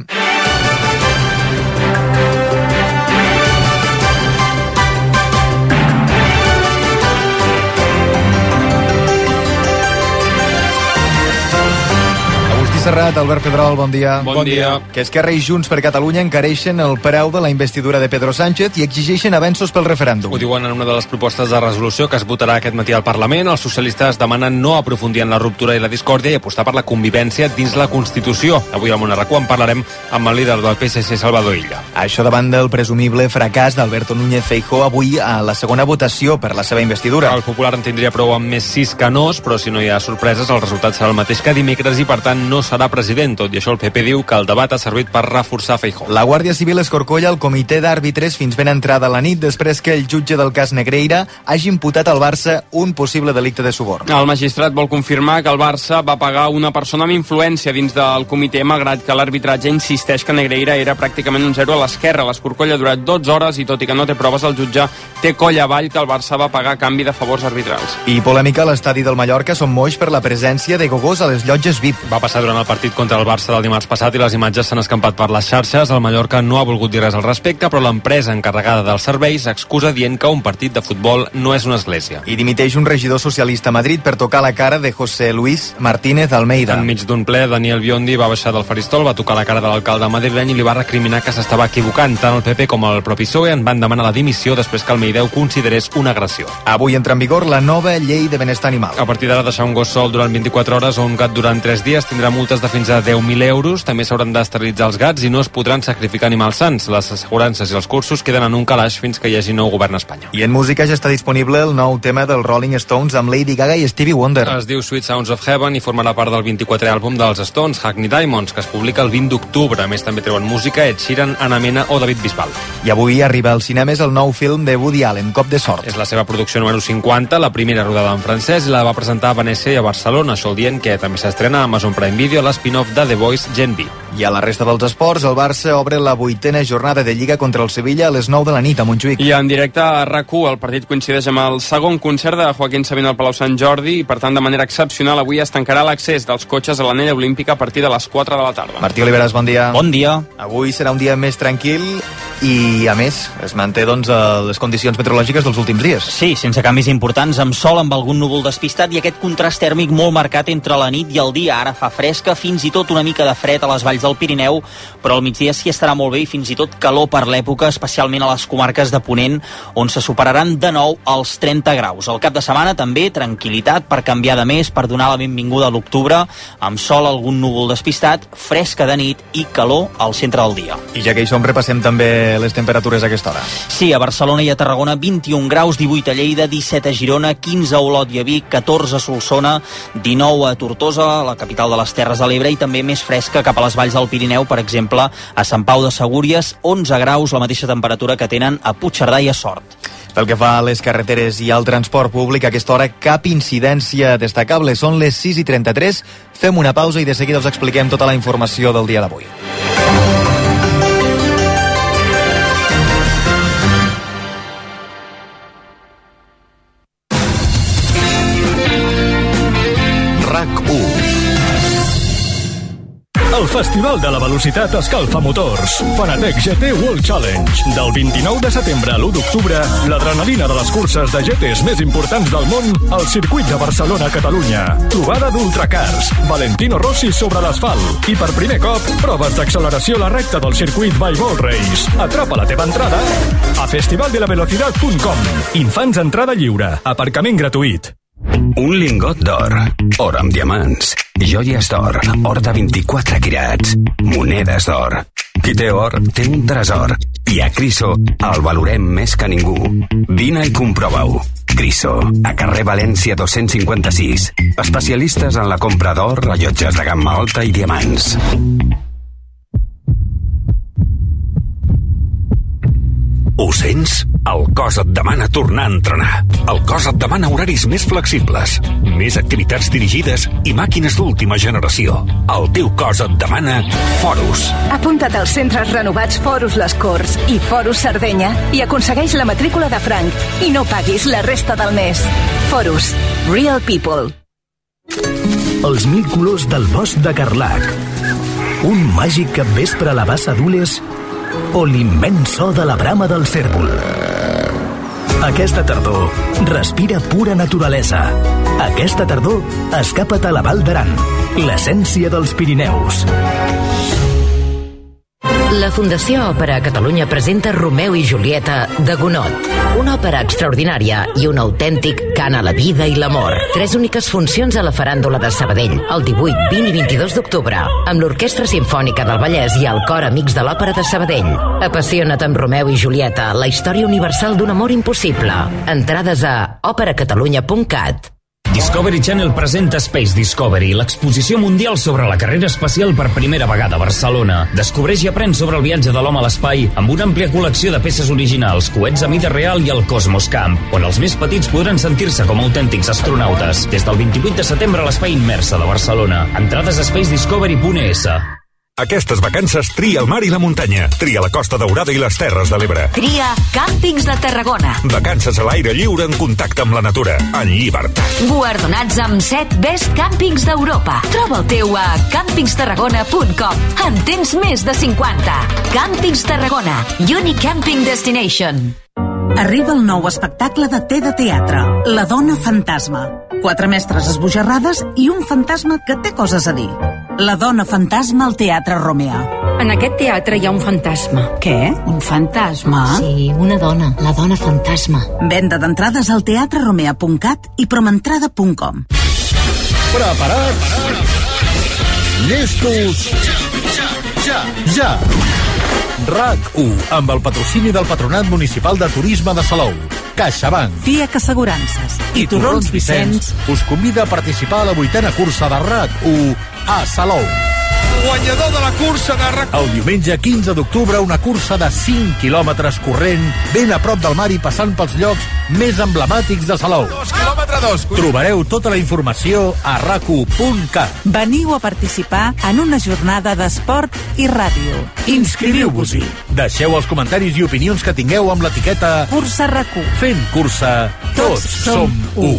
Serrat, Albert Pedrol, bon dia. Bon dia. Que Esquerra i Junts per Catalunya encareixen el preu de la investidura de Pedro Sánchez i exigeixen avenços pel referèndum. Ho diuen en una de les propostes de resolució que es votarà aquest matí al Parlament. Els socialistes demanen no aprofundir en la ruptura i la discòrdia i apostar per la convivència dins la Constitució. Avui al Món RAC1 en parlarem amb el líder del PSC, Salvador Illa. Això davant del presumible fracàs d'Alberto Núñez Feijóo avui a la segona votació per la seva investidura. El Popular en tindria prou amb més 6 que nos, però si no hi ha sorpreses el resultat serà el mateix que dimecres i per tant no serà president. Tot i això el PP diu que el debat ha servit per reforçar Feijóo. La Guàrdia Civil escorcolla el comitè d'àrbitres fins ben entrada la nit després que el jutge del cas Negreira hagi imputat al Barça un possible delicte de suborn. El magistrat vol confirmar que el Barça va pagar una persona amb influència dins del comitè, malgrat que l'arbitratge insisteix que Negreira era pràcticament un 0 a l'esquerra. L'escorcoll ha durat 12 hores i tot i que no té proves, el jutge té coll avall que el Barça va pagar a canvi de favors arbitrals. I polèmica a l'estadi del Mallorca Son Moix per la presència de gogós a les llotges VIP. Va passar durant el partit contra el Barça del dimarts passat i les imatges s'han escampat per les xarxes. El Mallorca no ha volgut dir res al respecte, però l'empresa encarregada dels serveis excusa dient que un partit de futbol no és una església. I dimiteix un regidor socialista a Madrid per tocar la cara de José Luis Martínez Almeida. Enmig d'un ple, Daniel Biondi va baixar del faristol, va tocar la cara de l'alcalde madrileny i li va recriminar que s'estava equivocant. Tant el PP com el propi PSOE en van demanar la dimissió després que Almeida ho considerés una agressió. Avui entra en vigor la nova llei de benestar animal. A partir d'ara, deixar un gos sol durant 24 hores o un gat durant 3 dies tindrà multes de fins a 10.000 euros. També s'hauran d'esterilitzar els gats i no es podran sacrificar animals sans. Les assegurances i els cursos queden en un calaix fins que hi hagi nou govern a Espanya. I en música ja està disponible el nou tema dels Rolling Stones amb Lady Gaga i Stevie Wonder. Es diu Sweet Sounds of Heaven i formarà part del 24è àlbum dels Stones, Hackney Diamonds, que es publica el 20 d'octubre. A més, també treuen música Ed Sheeran, Anna Mena o David Bisbal. I avui arriba als cinemes el nou film de Woody Allen, Cop de sort. És la seva producció número 50, la primera rodada en francès, i la va presentar a Venècia i a Barcelona. Això el dient que també s'estrena a Amazon Prime Video l'spin-off de The Voice Gen V. I a la resta dels esports, el Barça obre la 8a jornada de Lliga contra el Sevilla a les 9 de la nit a Montjuïc. I en directe a RAC1 el partit coincideix amb el segon concert de Joaquín Sabina al Palau Sant Jordi i per tant de manera excepcional avui es tancarà l'accés dels cotxes a l'anella olímpica a partir de les 4 de la tarda. Martí Oliveras, bon dia. Bon dia. Avui serà un dia més tranquil i a més es manté les condicions meteorològiques dels últims dies. Sí, sense canvis importants, amb sol, amb algun núvol despistat i aquest contrast tèrmic molt marcat entre la nit i el dia. Ara fa fresca, fins i tot una mica de fred a les valls del Pirineu, però al migdia sí estarà molt bé i fins i tot calor per l'època, especialment a les comarques de Ponent, on se superaran de nou els 30 graus. El cap de setmana també tranquil·litat per canviar de mes, per donar la benvinguda a l'octubre, amb sol, algun núvol despistat, fresca de nit i calor al centre del dia. I ja que hi som, repassem també les temperatures a aquesta hora. Sí, a Barcelona i a Tarragona 21 graus, 18 a Lleida, 17 a Girona, 15 a Olot i a Vic, 14 a Solsona, 19 a Tortosa, la capital de les Terres de l'Ebre, i també més fresca cap a les valls del Pirineu, per exemple, a Sant Pau de Segúries, 11 graus, la mateixa temperatura que tenen a Puigcerdà i a Sort. Pel que fa a les carreteres i al transport públic, a aquesta hora cap incidència destacable. Són les 6:33, fem una pausa i de seguida us expliquem tota la informació del dia d'avui. El Festival de la Velocitat escalfa motors. Fanatec GT World Challenge. Del 29 de setembre a l'1 d'octubre, l'adrenalina de les curses de GTs més importants del món al circuit de Barcelona-Catalunya. Trobada d'ultracars. Valentino Rossi sobre l'asfalt. I per primer cop, proves d'acceleració a la recta del circuit by Ball Race. Atrapa la teva entrada a festivaldelavelocidad.com. Infants entrada lliure. Aparcament gratuït. Un lingot d'or, or amb diamants, joies d'or, or de 24 quirats, monedes d'or. Qui té or, té un tresor. I a Criso el valorem més que ningú. Vine i comprova-ho. Criso, a carrer València 256. Especialistes en la compra d'or, rellotges de gamma alta i diamants. Ho sents? El cos et demana tornar a entrenar. El cos et demana horaris més flexibles, més activitats dirigides i màquines d'última generació. El teu cos et demana Forus. Apunta't als centres renovats Forus Les Corts i Forus Sardenya i aconsegueix la matrícula de franc i no paguis la resta del mes. Forus. Real people. Els 1000 colors del bosc de Carlac. Un màgic capvespre a la bassa d'Ules o l'immens so de la brama del cérvol. Aquesta tardor, respira pura naturalesa. Aquesta tardor, escapa't a la Val d'Aran. l'essència dels Pirineus. La Fundació Òpera Catalunya presenta Romeu i Julieta de Gounod, una òpera extraordinària i un autèntic cant a la vida i l'amor. 3 úniques funcions a la Faràndula de Sabadell, el 18, 20 i 22 d'octubre, amb l'Orquestra Simfònica del Vallès i el Cor Amics de l'Òpera de Sabadell. Apassiona't amb Romeu i Julieta, la història universal d'un amor impossible. Entrades a operacatalunya.cat. Discovery Channel presenta Space Discovery, l'exposició mundial sobre la carrera espacial per primera vegada a Barcelona. Descobreix i aprèn sobre el viatge de l'home a l'espai amb una àmplia col·lecció de peces originals, coets a mida real i el Cosmos Camp, on els més petits podran sentir-se com autèntics astronautes. Des del 28 de setembre a l'Espai Immersa de Barcelona. Entrades a spacediscovery.es. Aquestes vacances tria el mar i la muntanya. Tria la Costa Daurada i les Terres de l'Ebre. Tria Càmpings de Tarragona. Vacances a l'aire lliure en contacte amb la natura, en llibertat. Guardonats amb 7 Best Càmpings d'Europa. Troba el teu a campingstarragona.com. En tens més de 50. Càmpings Tarragona. Unique Camping Destination. Arriba el nou espectacle de Té de Teatre, La dona fantasma. 4 mestres esbojarrades i un fantasma que té coses a dir. La dona fantasma al Teatre Romea. En aquest teatre hi ha un fantasma. Què? Un fantasma? Sí, una dona, la dona fantasma. Venda d'entrades al teatreromea.cat i promentrada.com. Preparats? Llestos? Ja! RAC1, amb el patrocini del Patronat Municipal de Turisme de Salou, CaixaBank, FIAC Assegurances i Torrons Vicenç us convida a participar a la 8a cursa de RAC1 a Salou. Guanyador de la cursa de RAC1. El diumenge 15 d'octubre, una cursa de 5 quilòmetres corrent, ben a prop del mar i passant pels llocs més emblemàtics de Salou. 2 quilòmetres 2. Trobareu tota la informació a rac1.cat. Veniu a participar en una jornada d'esport i ràdio. Inscriviu-vos-hi. Deixeu els comentaris i opinions que tingueu amb l'etiqueta Cursa RAC1. Fent cursa, tots som u.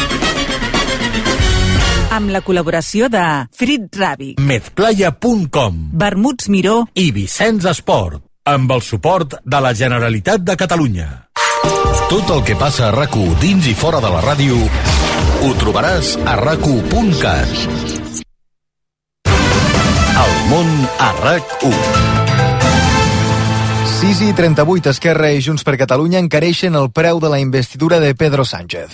Amb la col·laboració de Frit Ràbic, Medplaya.com, Vermuts Miró i Vicenç Esport, amb el suport de la Generalitat de Catalunya. Tot el que passa a RAC1 dins i fora de la ràdio ho trobaràs a rac1.cat. El món a RAC1. 6:38, Esquerra i Junts per Catalunya encareixen el preu de la investidura de Pedro Sánchez.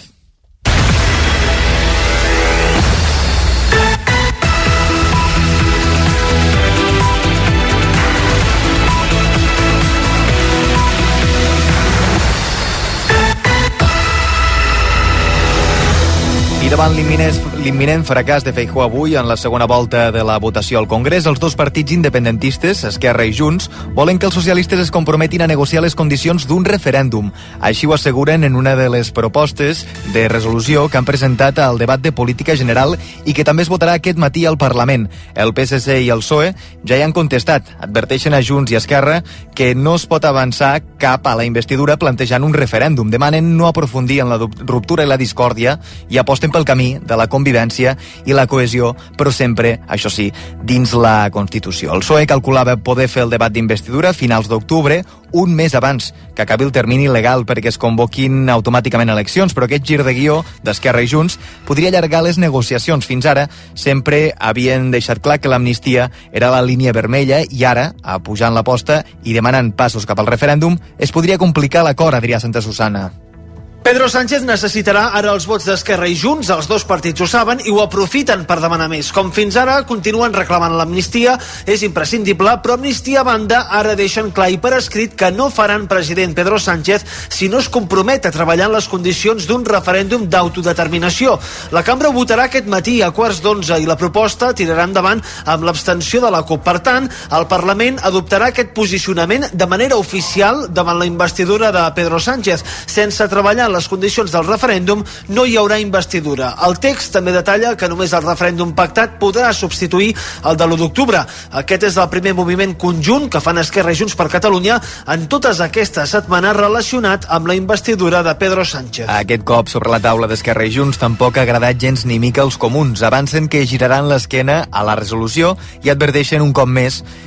I davant l'imminent fracàs de Feijóo avui en la segona volta de la votació al Congrés, els dos partits independentistes, Esquerra i Junts, volen que els socialistes es comprometin a negociar les condicions d'un referèndum. Així ho asseguren en una de les propostes de resolució que han presentat al debat de política general i que també es votarà aquest matí al Parlament. El PSC i el PSOE ja hi han contestat. Adverteixen a Junts i Esquerra que no es pot avançar cap a la investidura plantejant un referèndum. Demanen no aprofundir en la ruptura i la discòrdia i aposten pel camí de la convivència i la cohesió, però sempre, això sí, dins la Constitució. El PSOE calculava poder fer el debat d'investidura a finals d'octubre, un mes abans que acabi el termini legal perquè es convoquin automàticament eleccions, però aquest gir de guió d'Esquerra i Junts podria allargar les negociacions. Fins ara sempre havien deixat clar que l'amnistia era la línia vermella i ara, pujant l'aposta i demanant passos cap al referèndum, es podria complicar l'acord, Adrià Santa Susana. Pedro Sánchez necessitarà ara els vots d'Esquerra i Junts, els dos partits ho saben i ho aprofiten per demanar més. Com fins ara, continuen reclamant l'amnistia, és imprescindible, però amnistia a banda, ara deixen clar i per escrit que no faran president Pedro Sánchez si no es compromet a treballar en les condicions d'un referèndum d'autodeterminació. La cambra votarà aquest matí a 11:15 i la proposta tirarà endavant amb l'abstenció de la CUP. Per tant, el Parlament adoptarà aquest posicionament de manera oficial davant la investidura de Pedro Sánchez. Sense treballar en les condicions del referèndum no hi haurà investidura. El text també detalla que només el referèndum pactat podrà substituir el de l'1 d'octubre. Aquest és el primer moviment conjunt que fan Esquerra i Junts per Catalunya en totes aquestes setmanes relacionat amb la investidura de Pedro Sánchez. Aquest cop sobre la taula d'Esquerra i Junts tampoc ha agradat gens ni mica als comuns. Avancen que giraran l'esquena a la resolució i adverteixen un cop més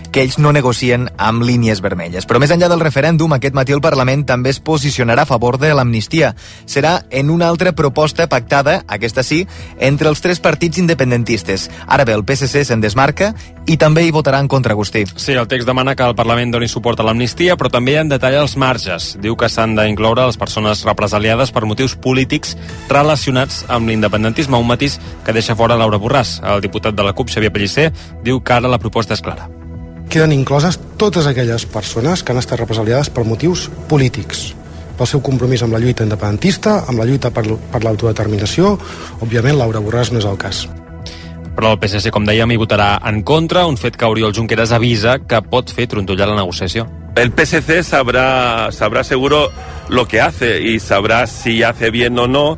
que ells no negocien amb línies vermelles. Però més enllà del referèndum, aquest matí el Parlament també es posicionarà a favor de l'amnistia. Serà en una altra proposta pactada, aquesta sí, entre els 3 partits independentistes. Ara bé, el PSC se'n desmarca i també hi votarà en contra, Agustí. Sí, el text demana que el Parlament doni suport a l'amnistia, però també en detalla els marges. Diu que s'han d'incloure les persones represaliades per motius polítics relacionats amb l'independentisme, un matís que deixa fora Laura Borràs. El diputat de la CUP, Xavier Pellicer, diu que ara la proposta és clara. Queden incloses totes aquelles persones que han estat represaliades per motius polítics, pel seu compromís amb la lluita independentista, amb la lluita per l'autodeterminació. Òbviament, Laura Borràs no és el cas. Però el PSC, com dèiem, hi votarà en contra, un fet que Oriol Junqueras avisa que pot fer trontollar la negociació. El PSC sabrá seguro lo que hace y sabrá si hace bien o no,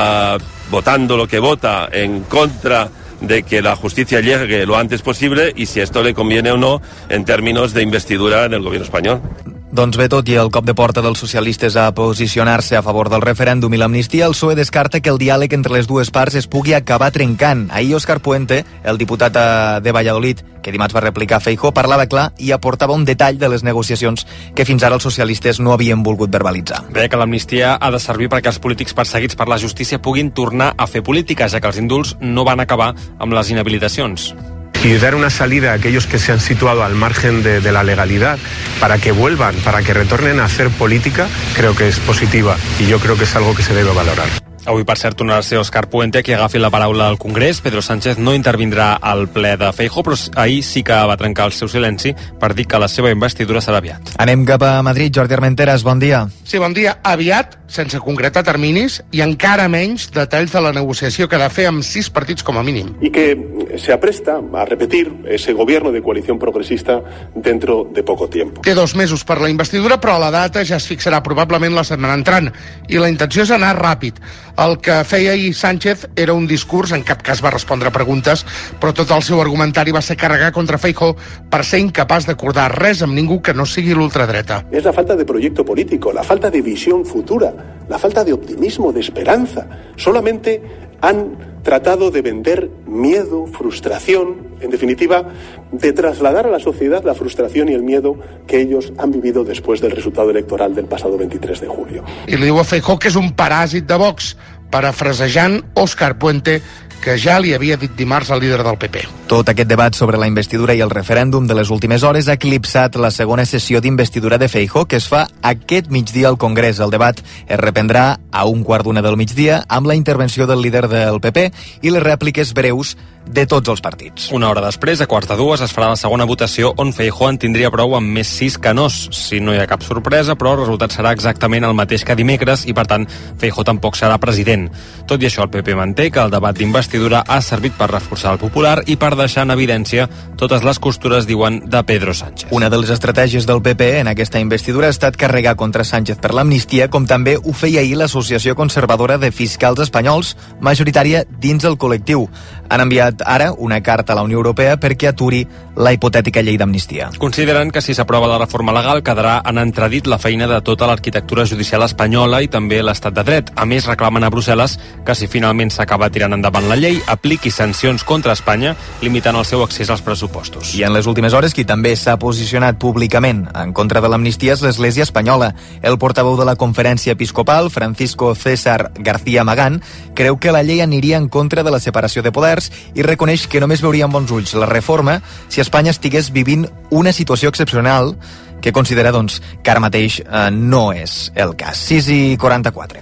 votando lo que vota en contra de que la justicia llegue lo antes posible y si esto le conviene o no en términos de investidura en el gobierno español. Doncs bé, tot i el cop de porta dels socialistes a posicionar-se a favor del referèndum i l'amnistia, el PSOE descarta que el diàleg entre les dues parts es pugui acabar trencant. Ahir Òscar Puente, el diputat de Valladolid, que dimarts va replicar Feijóo, parlava clar i aportava un detall de les negociacions que fins ara els socialistes no havien volgut verbalitzar. Deia que l'amnistia ha de servir perquè els polítics perseguits per la justícia puguin tornar a fer política, ja que els indults no van acabar amb les inhabilitacions. Y dar una salida a aquellos que se han situado al margen de la legalidad para que vuelvan, para que retornen a hacer política, creo que es positiva y yo creo que es algo que se debe valorar. Avui, per cert, tornarà a ser Òscar Puente qui agafi la paraula al Congrés. Pedro Sánchez no intervindrà al ple de Feijóo, però ahir sí que va trencar el seu silenci per dir que la seva investidura serà aviat. Anem cap a Madrid. Jordi Armenteres, bon dia. Sí, bon dia. Aviat, sense concretar terminis i encara menys detalls de la negociació que ha de fer amb 6 partits com a mínim. Y que se apresta a repetir ese gobierno de coalición progresista dentro de poco tiempo. Té 2 mesos per la investidura, però la data ja es fixarà probablement la setmana entrant i la intenció és anar ràpid. El que feia ahir Sánchez era un discurs, en cap cas va respondre preguntes, però tot el seu argumentari va ser carregar contra Feijóo per ser incapaç d'acordar res amb ningú que no sigui l'ultradreta. Es la falta de proyecto político, la falta de visión futura, la falta de optimismo, de esperanza. Solamente han tratado de vender miedo, frustración, en definitiva, de trasladar a la sociedad la frustración y el miedo que ellos han vivido después del resultado electoral del pasado 23 de julio. I li diu a Feijóo que és un paràsit de Vox, parafrasejant Òscar Puente, que ja li havia dit dimarts al líder del PP. Tot aquest debat sobre la investidura i el referèndum de les últimes hores ha eclipsat la segona sessió d'investidura de Feijóo, que es fa aquest migdia al Congrés. El debat es reprendrà a 1:15 del migdia amb la intervenció del líder del PP i les rèpliques breus de tots els partits. Una hora després, a 1:15, es farà la segona votació on Feijóo en tindria prou amb més 6 que nos. Si no hi ha cap sorpresa, però el resultat serà exactament el mateix que dimecres i, per tant, Feijóo tampoc serà president. Tot i això, el PP manté que el debat d'investidura ha servit per reforçar el popular i per deixar en evidència totes les costures, diuen, de Pedro Sánchez. Una de les estratègies del PP en aquesta investidura ha estat carregar contra Sánchez per l'amnistia, com també ho feia ahir l'Associació Conservadora de Fiscals Espanyols, majoritària dins el col·lectiu. Han enviat ara una carta a la Unió Europea perquè aturi la hipotètica llei d'amnistia. Consideren que si s'aprova la reforma legal quedarà en entredit la feina de tota l'arquitectura judicial espanyola i també l'estat de dret. A més, reclamen a Brussel·les que si finalment s'acaba tirant endavant la llei, apliqui sancions contra Espanya, limitant el seu accés als pressupostos. I en les últimes hores, qui també s'ha posicionat públicament en contra de l'amnistia és l'Església Espanyola. El portaveu de la Conferència Episcopal, Francisco César García Magán, creu que la llei aniria en contra de la separació de poders i reconeix que només veuria amb bons ulls la reforma si Espanya estigués vivint una situació excepcional que considera, doncs, que ara mateix no és el cas. 6:44.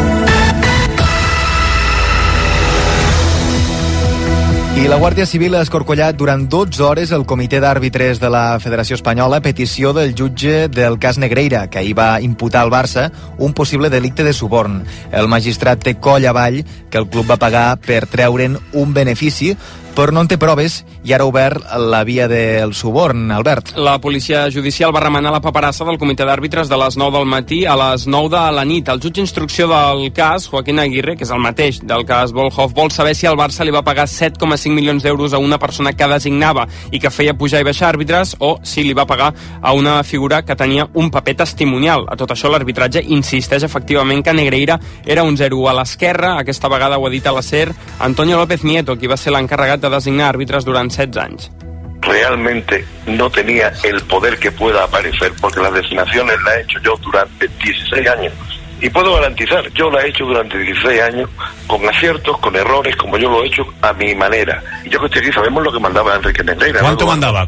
I la Guàrdia Civil ha escorcollat durant 12 hores el comitè d'àrbitres de la Federació Espanyola a petició del jutge del cas Negreira, que ahir va imputar al Barça un possible delicte de suborn. El magistrat té coll avall que el club va pagar per treure'n un benefici, però no en té proves i ara ha obert la via del suborn, Albert. La policia judicial va remenar la paperassa del comitè d'àrbitres de les 9 del matí a les 9 de la nit. El jutge d'instrucció del cas, Joaquín Aguirre, que és el mateix del cas Volhoff, vol saber si el Barça li va pagar 7,5 milions d'euros a una persona que designava i que feia pujar i baixar àrbitres, o si li va pagar a una figura que tenia un paper testimonial. A tot això, l'arbitratge insisteix efectivament que Negreira era un 0 a l'esquerra. Aquesta vegada ho ha dit a la SER Antonio López Nieto, qui va ser l'encarregat de designar àrbitres durant 16 anys. realmente no tenía el poder que pueda aparecer, porque las designaciones las he hecho yo durante 16 años. Y puedo garantizar, yo la he hecho durante 16 años, con aciertos, con errores, como yo lo he hecho a mi manera. Y yo que estoy aquí, sabemos lo que mandaba Enrique Negreira. ¿Cuánto mandaba?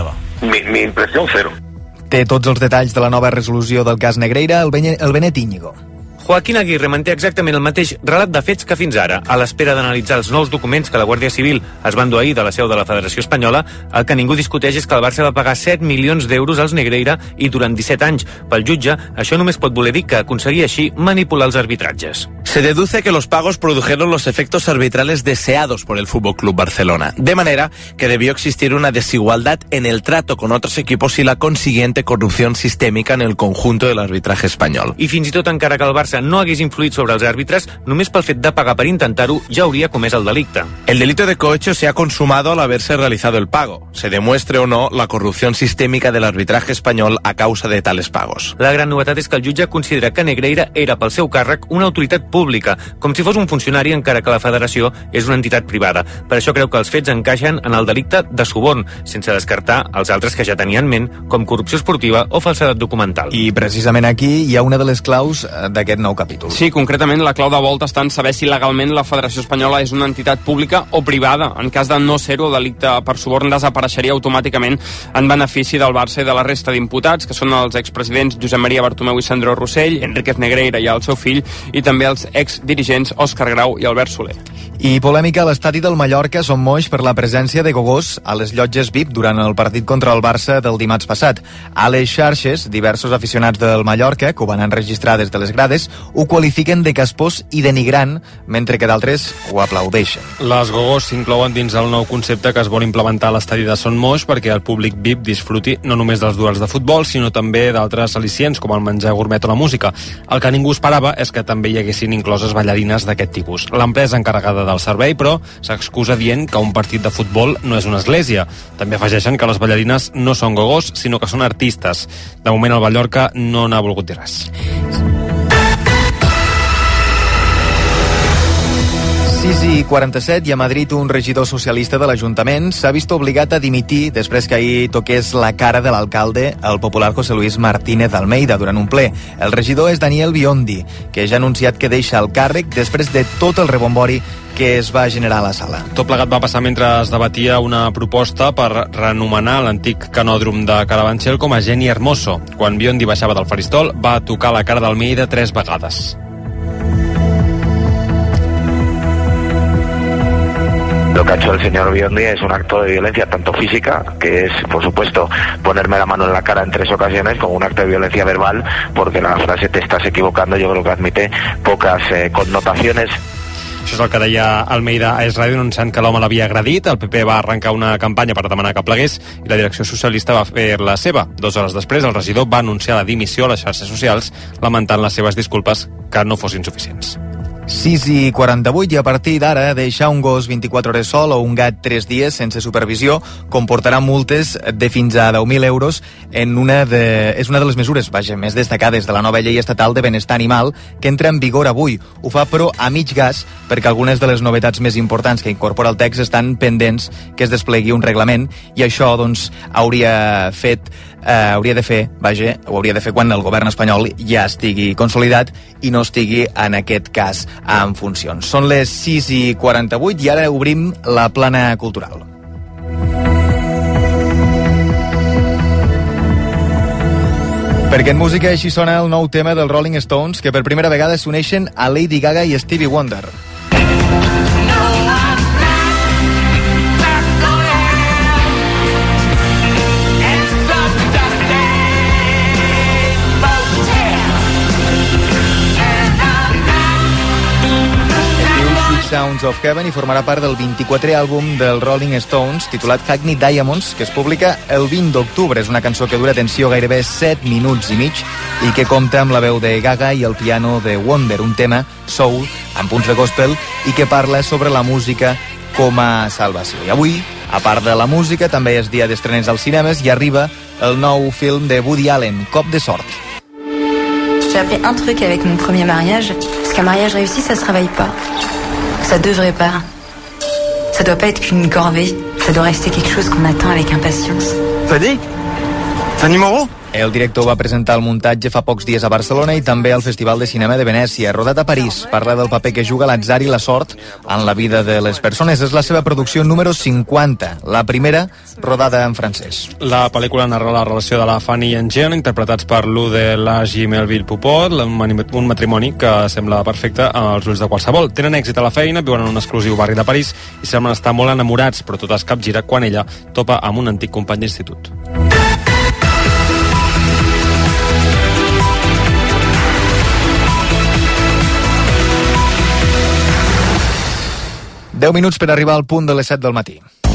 Mi impresión, 0. Té tots els detalls de la nova resolució del cas Negreira, el Benet Íñigo. Joaquín Aguirre manté exactament el mateix relat de fets que fins ara. A l'espera d'analitzar els nous documents que la Guàrdia Civil es va endur ahir de la seu de la Federació Espanyola, el que ningú discuteix és que el Barça va pagar 7 milions d'euros als Negreira i durant 17 anys. Pel jutge, això només pot voler dir que aconseguia així manipular els arbitratges. Se deduce que los pagos produjeron los efectos arbitrales deseados por el Fútbol Club Barcelona, de manera que debió existir una desigualdad en el trato con otros equipos y la consiguiente corrupción sistémica en el conjunto del arbitraje espanyol. I fins i tot encara que el Barça no hagués influït sobre els àrbitres, només pel fet de pagar per intentar-ho ja hauria comès el delicte. El delito de cohecho se ha consumado al haberse realizado el pago, se demuestre o no la corrupción sistémica del arbitraje español a causa de tales pagos. La gran novetat és que el jutge considera que Negreira era pel seu càrrec una autoritat pública, com si fos un funcionari encara que la federació és una entitat privada. Per això creu que els fets encaixen en el delicte de suborn, sense descartar els altres que ja tenia en ment, com corrupció esportiva o falsedat documental. I precisament aquí hi ha una de les claus d'aquest nou capítol. Sí, concretament la clau de volta està en saber si legalment la Federació Espanyola és una entitat pública o privada. En cas de no ser-ho, el delicte per suborn desapareixeria automàticament en benefici del Barça i de la resta d'imputats, que són els expresidents Josep Maria Bartomeu i Sandro Rossell, Enríquez Negreira i el seu fill, i també els exdirigents Òscar Grau i Albert Soler. I polèmica a l'estadi del Mallorca Son Moix per la presència de gogós a les llotges VIP durant el partit contra el Barça del dimarts passat. A les xarxes, diversos aficionats del Mallorca, que ho van enregistrar des de les grades, ho qualifiquen de caspós i denigrant, mentre que d'altres ho aplaudeixen. Les gogós s'inclouen dins el nou concepte que es vol implementar a l'estadi de Son Moix perquè el públic VIP disfruti no només dels duels de futbol, sinó també d'altres al·licients, com el menjar gourmet o la música. El que ningú esperava és que també hi haguessin incloses ballarines d'aquest tipus. L'empresa encarregada del servei, però, s'excusa dient que un partit de futbol no és una església. També afegeixen que les ballarines no són gogós, sinó que són artistes. De moment el Mallorca no n'ha volgut dir res. 6:47 i a Madrid un regidor socialista de l'Ajuntament s'ha vist obligat a dimitir després que ahir toqués la cara de l'alcalde, el popular José Luis Martínez Almeida, durant un ple. El regidor és Daniel Biondi, que ja ha anunciat que deixa el càrrec després de tot el rebombori que es va generar a la sala. Tot plegat va passar mentre es debatia una proposta per renomenar l'antic canòdrom de Carabanchel com a Geni Hermoso. Quan Biondi baixava del faristol, va tocar la cara d'Almeida 3 vegades. Lo que ha hecho el señor Biondi es un acto de violencia tanto física, que es, por supuesto, ponerme la mano en la cara en 3 ocasiones, como un acto de violencia verbal, porque la frase "te estás equivocando" yo creo que admite pocas connotaciones. Això és el que deia Almeida a Es Ràdio, anunciant que l'home l'havia agredit. El PP va arrencar una campanya per demanar que plegués i la direcció socialista va fer la seva. 2 hores després, el regidor va anunciar la dimissió a les xarxes socials, lamentant les seves disculpes que no fossin suficients. 6:48 i a partir d'ara deixar un gos 24 hores sol o un gat 3 dies sense supervisió comportarà multes de fins a 10.000 euros és una de les mesures més destacades de la nova llei estatal de benestar animal que entra en vigor avui. Ho fa però a mig gas perquè algunes de les novetats més importants que incorpora el text estan pendents que es desplegui un reglament i això doncs hauria de fer quan el govern espanyol ja estigui consolidat i no estigui en aquest cas en funcions. Són les 6:48 i ara obrim la plana cultural. Perquè en música així sona el nou tema dels Rolling Stones, que per primera vegada s'uneixen a Lady Gaga i Stevie Wonder. Sounds of Heaven i formarà part del 24è àlbum del Rolling Stones titulat Hackney Diamonds, que es publica el 20 d'octubre. És una cançó que dura, atenció, gairebé 7 minuts i mig i que compta amb la veu de Gaga i el piano de Wonder, un tema soul amb punts de gospel i que parla sobre la música com a salvació. I avui, a part de la música, també és dia d'estrenes als cinemes i arriba el nou film de Woody Allen, Cop de sort. J'ai appris un truc avec mon premier mariage, c'est qu'un mariage réussi, ça se réveille pas. Ça devrait pas. Ça doit pas être qu'une corvée. Ça doit rester quelque chose qu'on attend avec impatience. T'as dit? T'as numéro? El director va presentar el muntatge fa pocs dies a Barcelona i també al Festival de Cinema de Venècia. Rodat a París, parla del paper que juga l'atzar i la sort en la vida de les persones. És la seva producció número 50, la primera rodada en francès. La pel·lícula narra la relació de la Fanny i en Jean, interpretats per Lou de Lage i Melville Poupeau, un matrimoni que sembla perfecte als ulls de qualsevol. Tenen èxit a la feina, viuen en un exclusiu barri de París i semblen estar molt enamorats, però tot es capgira quan ella topa amb un antic company d'institut. 10 minuts per arribar al punt de les 7 del matí.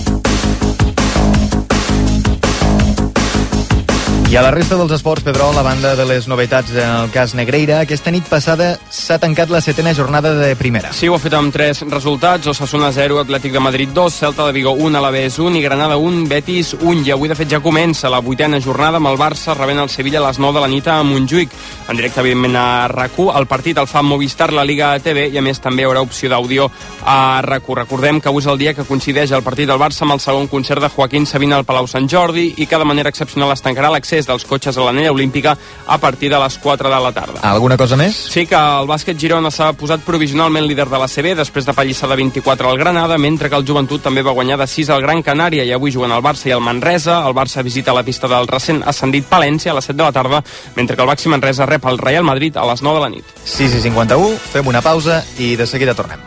I a la resta dels esports, Pedro, la banda de les novetats en el cas Negreira, aquesta nit passada s'ha tancat la 7ª jornada de primera. Sí, ho ha fet amb 3 resultats: Osasuna 0, Atlètic de Madrid 2, Celta de Vigo 1, Alavés 1 i Granada 1, Betis 1. I avui, de fet, ja comença la 8ª jornada amb el Barça rebent el Sevilla a les 9 de la nit a Montjuïc. En directe, evidentment, a RAC1. El partit el fa Movistar, la Liga TV, i a més també hi haurà opció d'àudio a RAC1. Recordem que avui és el dia que coincideix el partit del Barça amb el segon concert de Joaquín Sabina al Palau Sant Jordi i que de manera excepcional es tancarà l'accés dels cotxes a l'anella olímpica a partir de les 4 de la tarda. Alguna cosa més? Sí, que el bàsquet Girona s'ha posat provisionalment líder de la CB després de pallissar de 24 al Granada, mentre que el Joventut també va guanyar de 6 al Gran Canària, i avui juguen el Barça i el Manresa. El Barça visita la pista del recent ascendit Palència a les 7 de la tarda, mentre que el Baxi Manresa rep el Real Madrid a les 9 de la nit. 6:51, fem una pausa i de seguida tornem.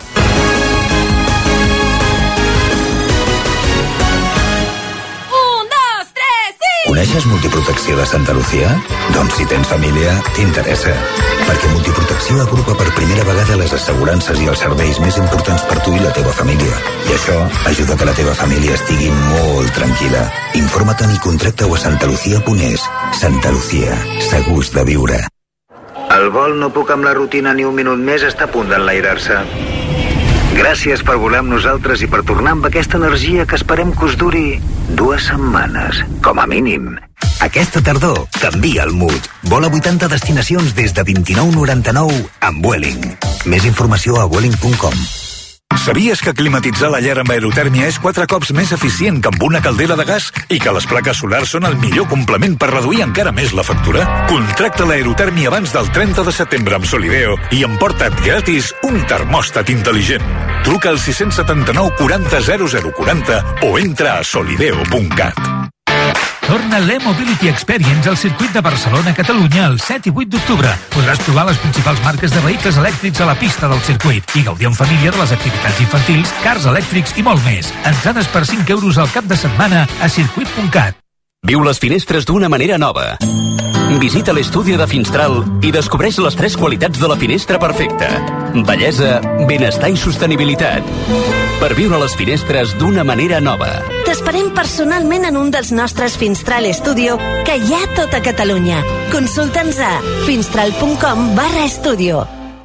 Coneixes Multiprotecció de Santa Lucía? Doncs si tens família, t'interessa. Perquè Multiprotecció agrupa per primera vegada les assegurances i els serveis més importants per tu i la teva família. I això ajuda que la teva família estigui molt tranquil·la. Informa-te'n i contracta-ho a santalucia.es. Santa Lucía, segurs de viure. El vol No puc amb la rutina ni un minut més està a punt d'enlairar-se. Gràcies per volar amb nosaltres i per tornar amb aquesta energia que esperem que us duri 2 setmanes, com a mínim. Aquesta tardor canvia el mood. Vola 80 destinacions des de 29,99 amb Vueling. Més informació a vueling.com. Sabies que climatitzar la llar amb aerotèrmia és 4 cops més eficient que amb una caldera de gas i que les plaques solars són el millor complement per reduir encara més la factura? Contracta l'aerotèrmia abans del 30 de setembre amb Solideo i emporta't gratis un termòstat intel·ligent. Truca al 679 40 00 40 o entra a solideo.cat. Torna l'E-Mobility Experience al circuit de Barcelona-Catalunya el 7 i 8 d'octubre. Podràs provar les principals marques de vehicles elèctrics a la pista del circuit i gaudir en família de les activitats infantils, cars elèctrics i molt més. Entrades per 5 euros al cap de setmana a circuit.cat. Viu les finestres d'una manera nova. Visita l'estudi de Finstral i descobreix les 3 qualitats de la finestra perfecta: bellesa, benestar i sostenibilitat. Per viure les finestres d'una manera nova. T'esperem personalment en un dels nostres Finstral Studio que hi ha a tota Catalunya. Consulta'ns a finstral.com/estudio.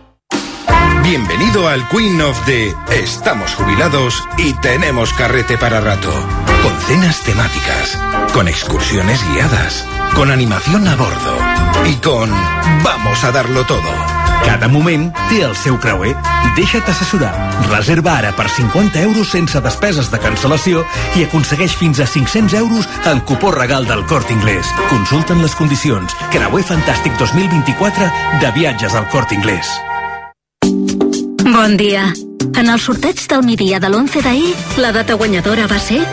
Bienvenido al Queen of the Estamos jubilados y tenemos carrete para rato. Con cenas temáticas, con excursiones guiadas, con animación a bordo y con vamos a darlo todo. Cada moment té el seu creuer. Deixa't assessorar. Reserva ara per 50 euros sense despeses de cancel·lació i aconsegueix fins a 500 euros en cupó regal del Corte Inglés. Consulta'n les condicions. Creuer Fantàstic 2024 de Viatges al Corte Inglés. Bon dia. En el sorteig del migdia de l'11 d'ahir, la data guanyadora va ser...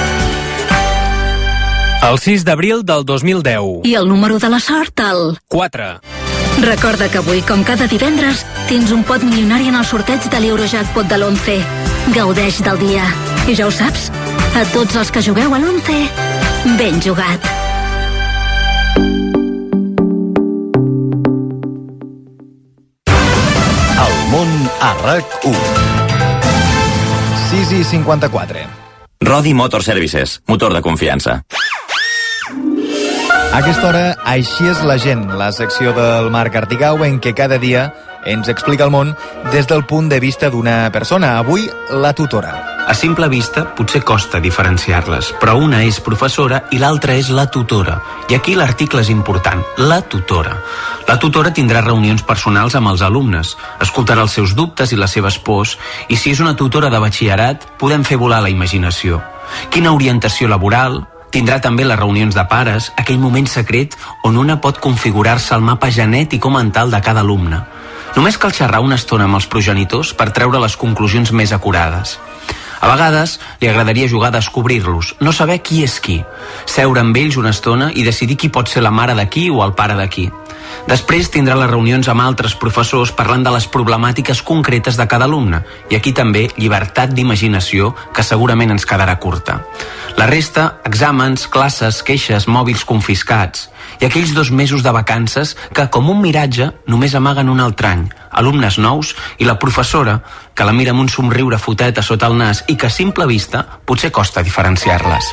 El 6 d'abril del 2010. I el número de la sort, el... 4. Recorda que avui, com cada divendres, tens un pot milionari en el sorteig de l'Eurojackpot de l'11. Gaudeix del dia. I ja ho saps, a tots els que jugueu a l'11, ben jugat. El món a RAC1. 6:54. Rodi Motor Services, motor de confiança. A aquesta hora, Així és la gent, la secció del Marc Artigau en què cada dia ens explica el món des del punt de vista d'una persona. Avui, la tutora. A simple vista, potser costa diferenciar-les, però una és professora i l'altra és la tutora. I aquí l'article és important, la tutora. La tutora tindrà reunions personals amb els alumnes, escoltarà els seus dubtes i les seves pors, i si és una tutora de batxillerat, podem fer volar la imaginació. Quina orientació laboral? Tindrà també les reunions de pares, aquell moment secret on una pot configurar-se el mapa genètic o mental de cada alumne. Només cal xerrar una estona amb els progenitors per treure les conclusions més acurades. A vegades li agradaria jugar a descobrir-los, no saber qui és qui, seure amb ells una estona i decidir qui pot ser la mare de qui o el pare de qui. Després tindrà les reunions amb altres professors parlant de les problemàtiques concretes de cada alumne, i aquí també llibertat d'imaginació, que segurament ens quedarà curta. La resta, exàmens, classes, queixes, mòbils confiscats, i aquells 2 mesos de vacances que, com un miratge, només amaguen un altre any, alumnes nous i la professora, que la mira amb un somriure fotet a sota el nas i que a simple vista potser costa diferenciar-les.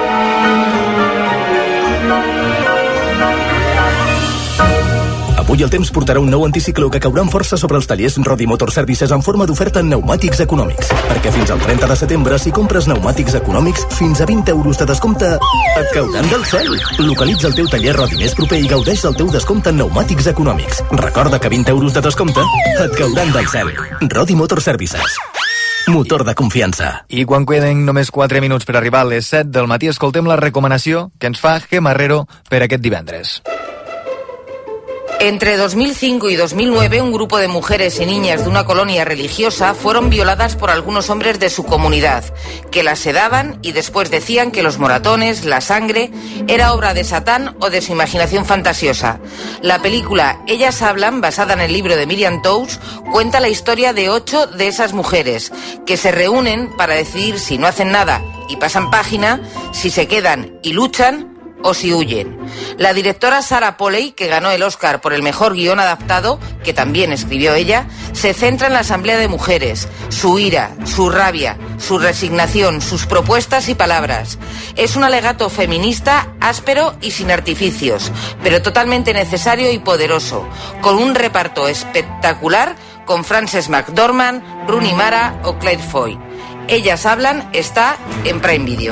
Avui el temps portarà un nou anticicló que caurà amb força sobre els tallers Rodi Motor Services en forma d'oferta en pneumàtics econòmics. Perquè fins al 30 de setembre, si compres pneumàtics econòmics, fins a 20 euros de descompte et cauran del cel. Localitza el teu taller Rodi més proper i gaudeix del teu descompte en pneumàtics econòmics. Recorda que 20 euros de descompte et cauran del cel. Rodi Motor Services. Motor de confiança. I quan queden només 4 minuts per arribar a les 7 del matí, escoltem la recomanació que ens fa Gemma Herrero per aquest divendres. Entre 2005 y 2009, un grupo de mujeres y niñas de una colonia religiosa fueron violadas por algunos hombres de su comunidad, que las sedaban y después decían que los moratones, la sangre, era obra de Satán o de su imaginación fantasiosa. La película Ellas hablan, basada en el libro de Miriam Toews, cuenta la historia de 8 de esas mujeres, que se reúnen para decidir si no hacen nada y pasan página, si se quedan y luchan, o si huyen. La directora Sarah Polley, que ganó el Oscar por el mejor guión adaptado, que también escribió ella, se centra en la asamblea de mujeres, su ira, su rabia, su resignación, sus propuestas y palabras. Es un alegato feminista áspero y sin artificios, pero totalmente necesario y poderoso, con un reparto espectacular con Frances McDormand, Rooney Mara o Claire Foy. Ellas hablan està en Prime Video.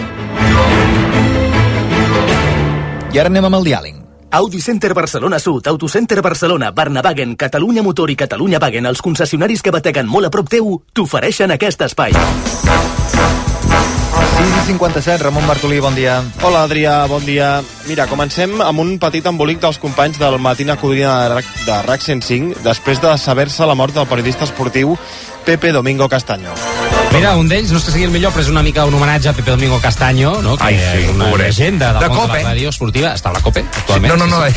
I ara anem amb el diàleg. Audi Center Barcelona Sud, Autocenter Barcelona, Barnavagen, Catalunya Motor i Catalunya Wagen, els concessionaris que bateguen molt a prop teu, t'ofereixen aquest espai. 6:57, Ramon Martolí, bon dia. Hola, Adrià, bon dia. Mira, comencem amb un petit embolic dels companys del Matina Codina de RAC 105, després de saber-se la mort del periodista esportiu Pepe Domingo Castaño. Mira, un d'ells, no és que sigui el millor, però és una mica un homenatge a Pepe Domingo Castaño, no? Que és una llegenda del món de la ràdio esportiva. Està a la COPE, actualment? Sí, no.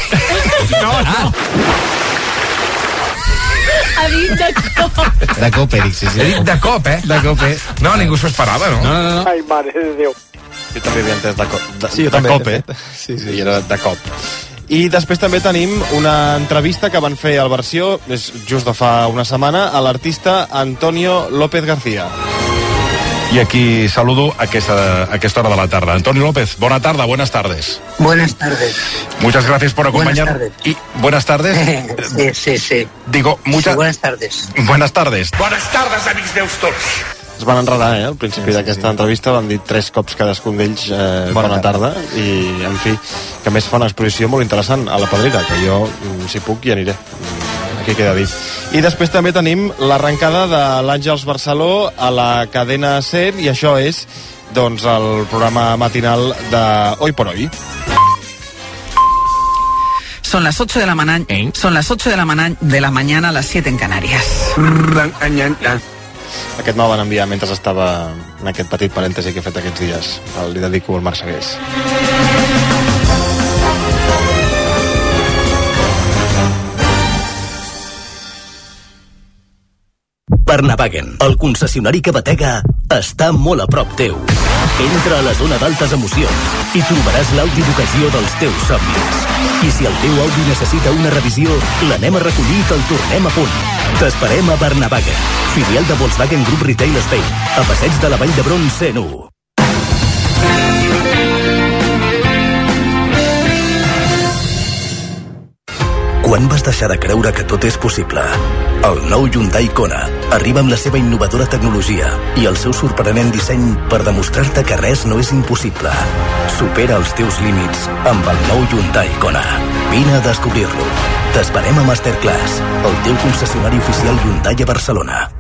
Ha dit de COPE. De COPE, dic, sí. He dit de COPE, eh? De COPE. No, ningú s'ho esperava, no? No. Ai, mare de Déu. Jo també havia entès de COPE. Sí, i era de COP. I després també tenim una entrevista que van fer al Versió, és just de fa una setmana, a l'artista Antonio López García. Y aquí saludo a esta hora de la tarde. Antonio López, buena tarde, buenas tardes. Buenas tardes. Muchas gracias por acompañarnos. Buenas tardes. Sí. Digo, buenas tardes. Buenas tardes. Buenas tardes, amics meus tots. Es van enredar, al principi d'aquesta entrevista, van dir 3 cops cadascun d'ells bona tarda, i, en fi, que a més fa una exposició molt interessant a la Pedrera, que jo, si puc, hi aniré. Aquí queda dit. I després també tenim l'arrencada de l'Àngels Barceló a la cadena SER, i això és, doncs, el programa matinal de Hoy por Hoy. Son las 8 de la mañana, son las 8 de la mañana, las 7 en Canarias. Aquest me'l van enviar mentre estava en aquest petit parèntesi que he fet aquests dies. Li dedico al Marc Segués. Barnavagen, el concessionari que batega, està molt a prop teu. Entra a la zona d'altes emocions i trobaràs l'Audi d'ocasió dels teus somnis. I si el teu Audi necessita una revisió, l'anem a recollir i te'l tornem a punt. T'esperem a Barnavagen, filial de Volkswagen Group Retail Spain, a Passeig de la Vall d'Hebron 101. Quan vas deixar de creure que tot és possible? El nou Hyundai Kona arriba amb la seva innovadora tecnologia i el seu sorprenent disseny per demostrar-te que res no és impossible. Supera els teus límits amb el nou Hyundai Kona. Vine a descobrir-lo. T'esperem a Masterclass, el teu concessionari oficial Hyundai a Barcelona.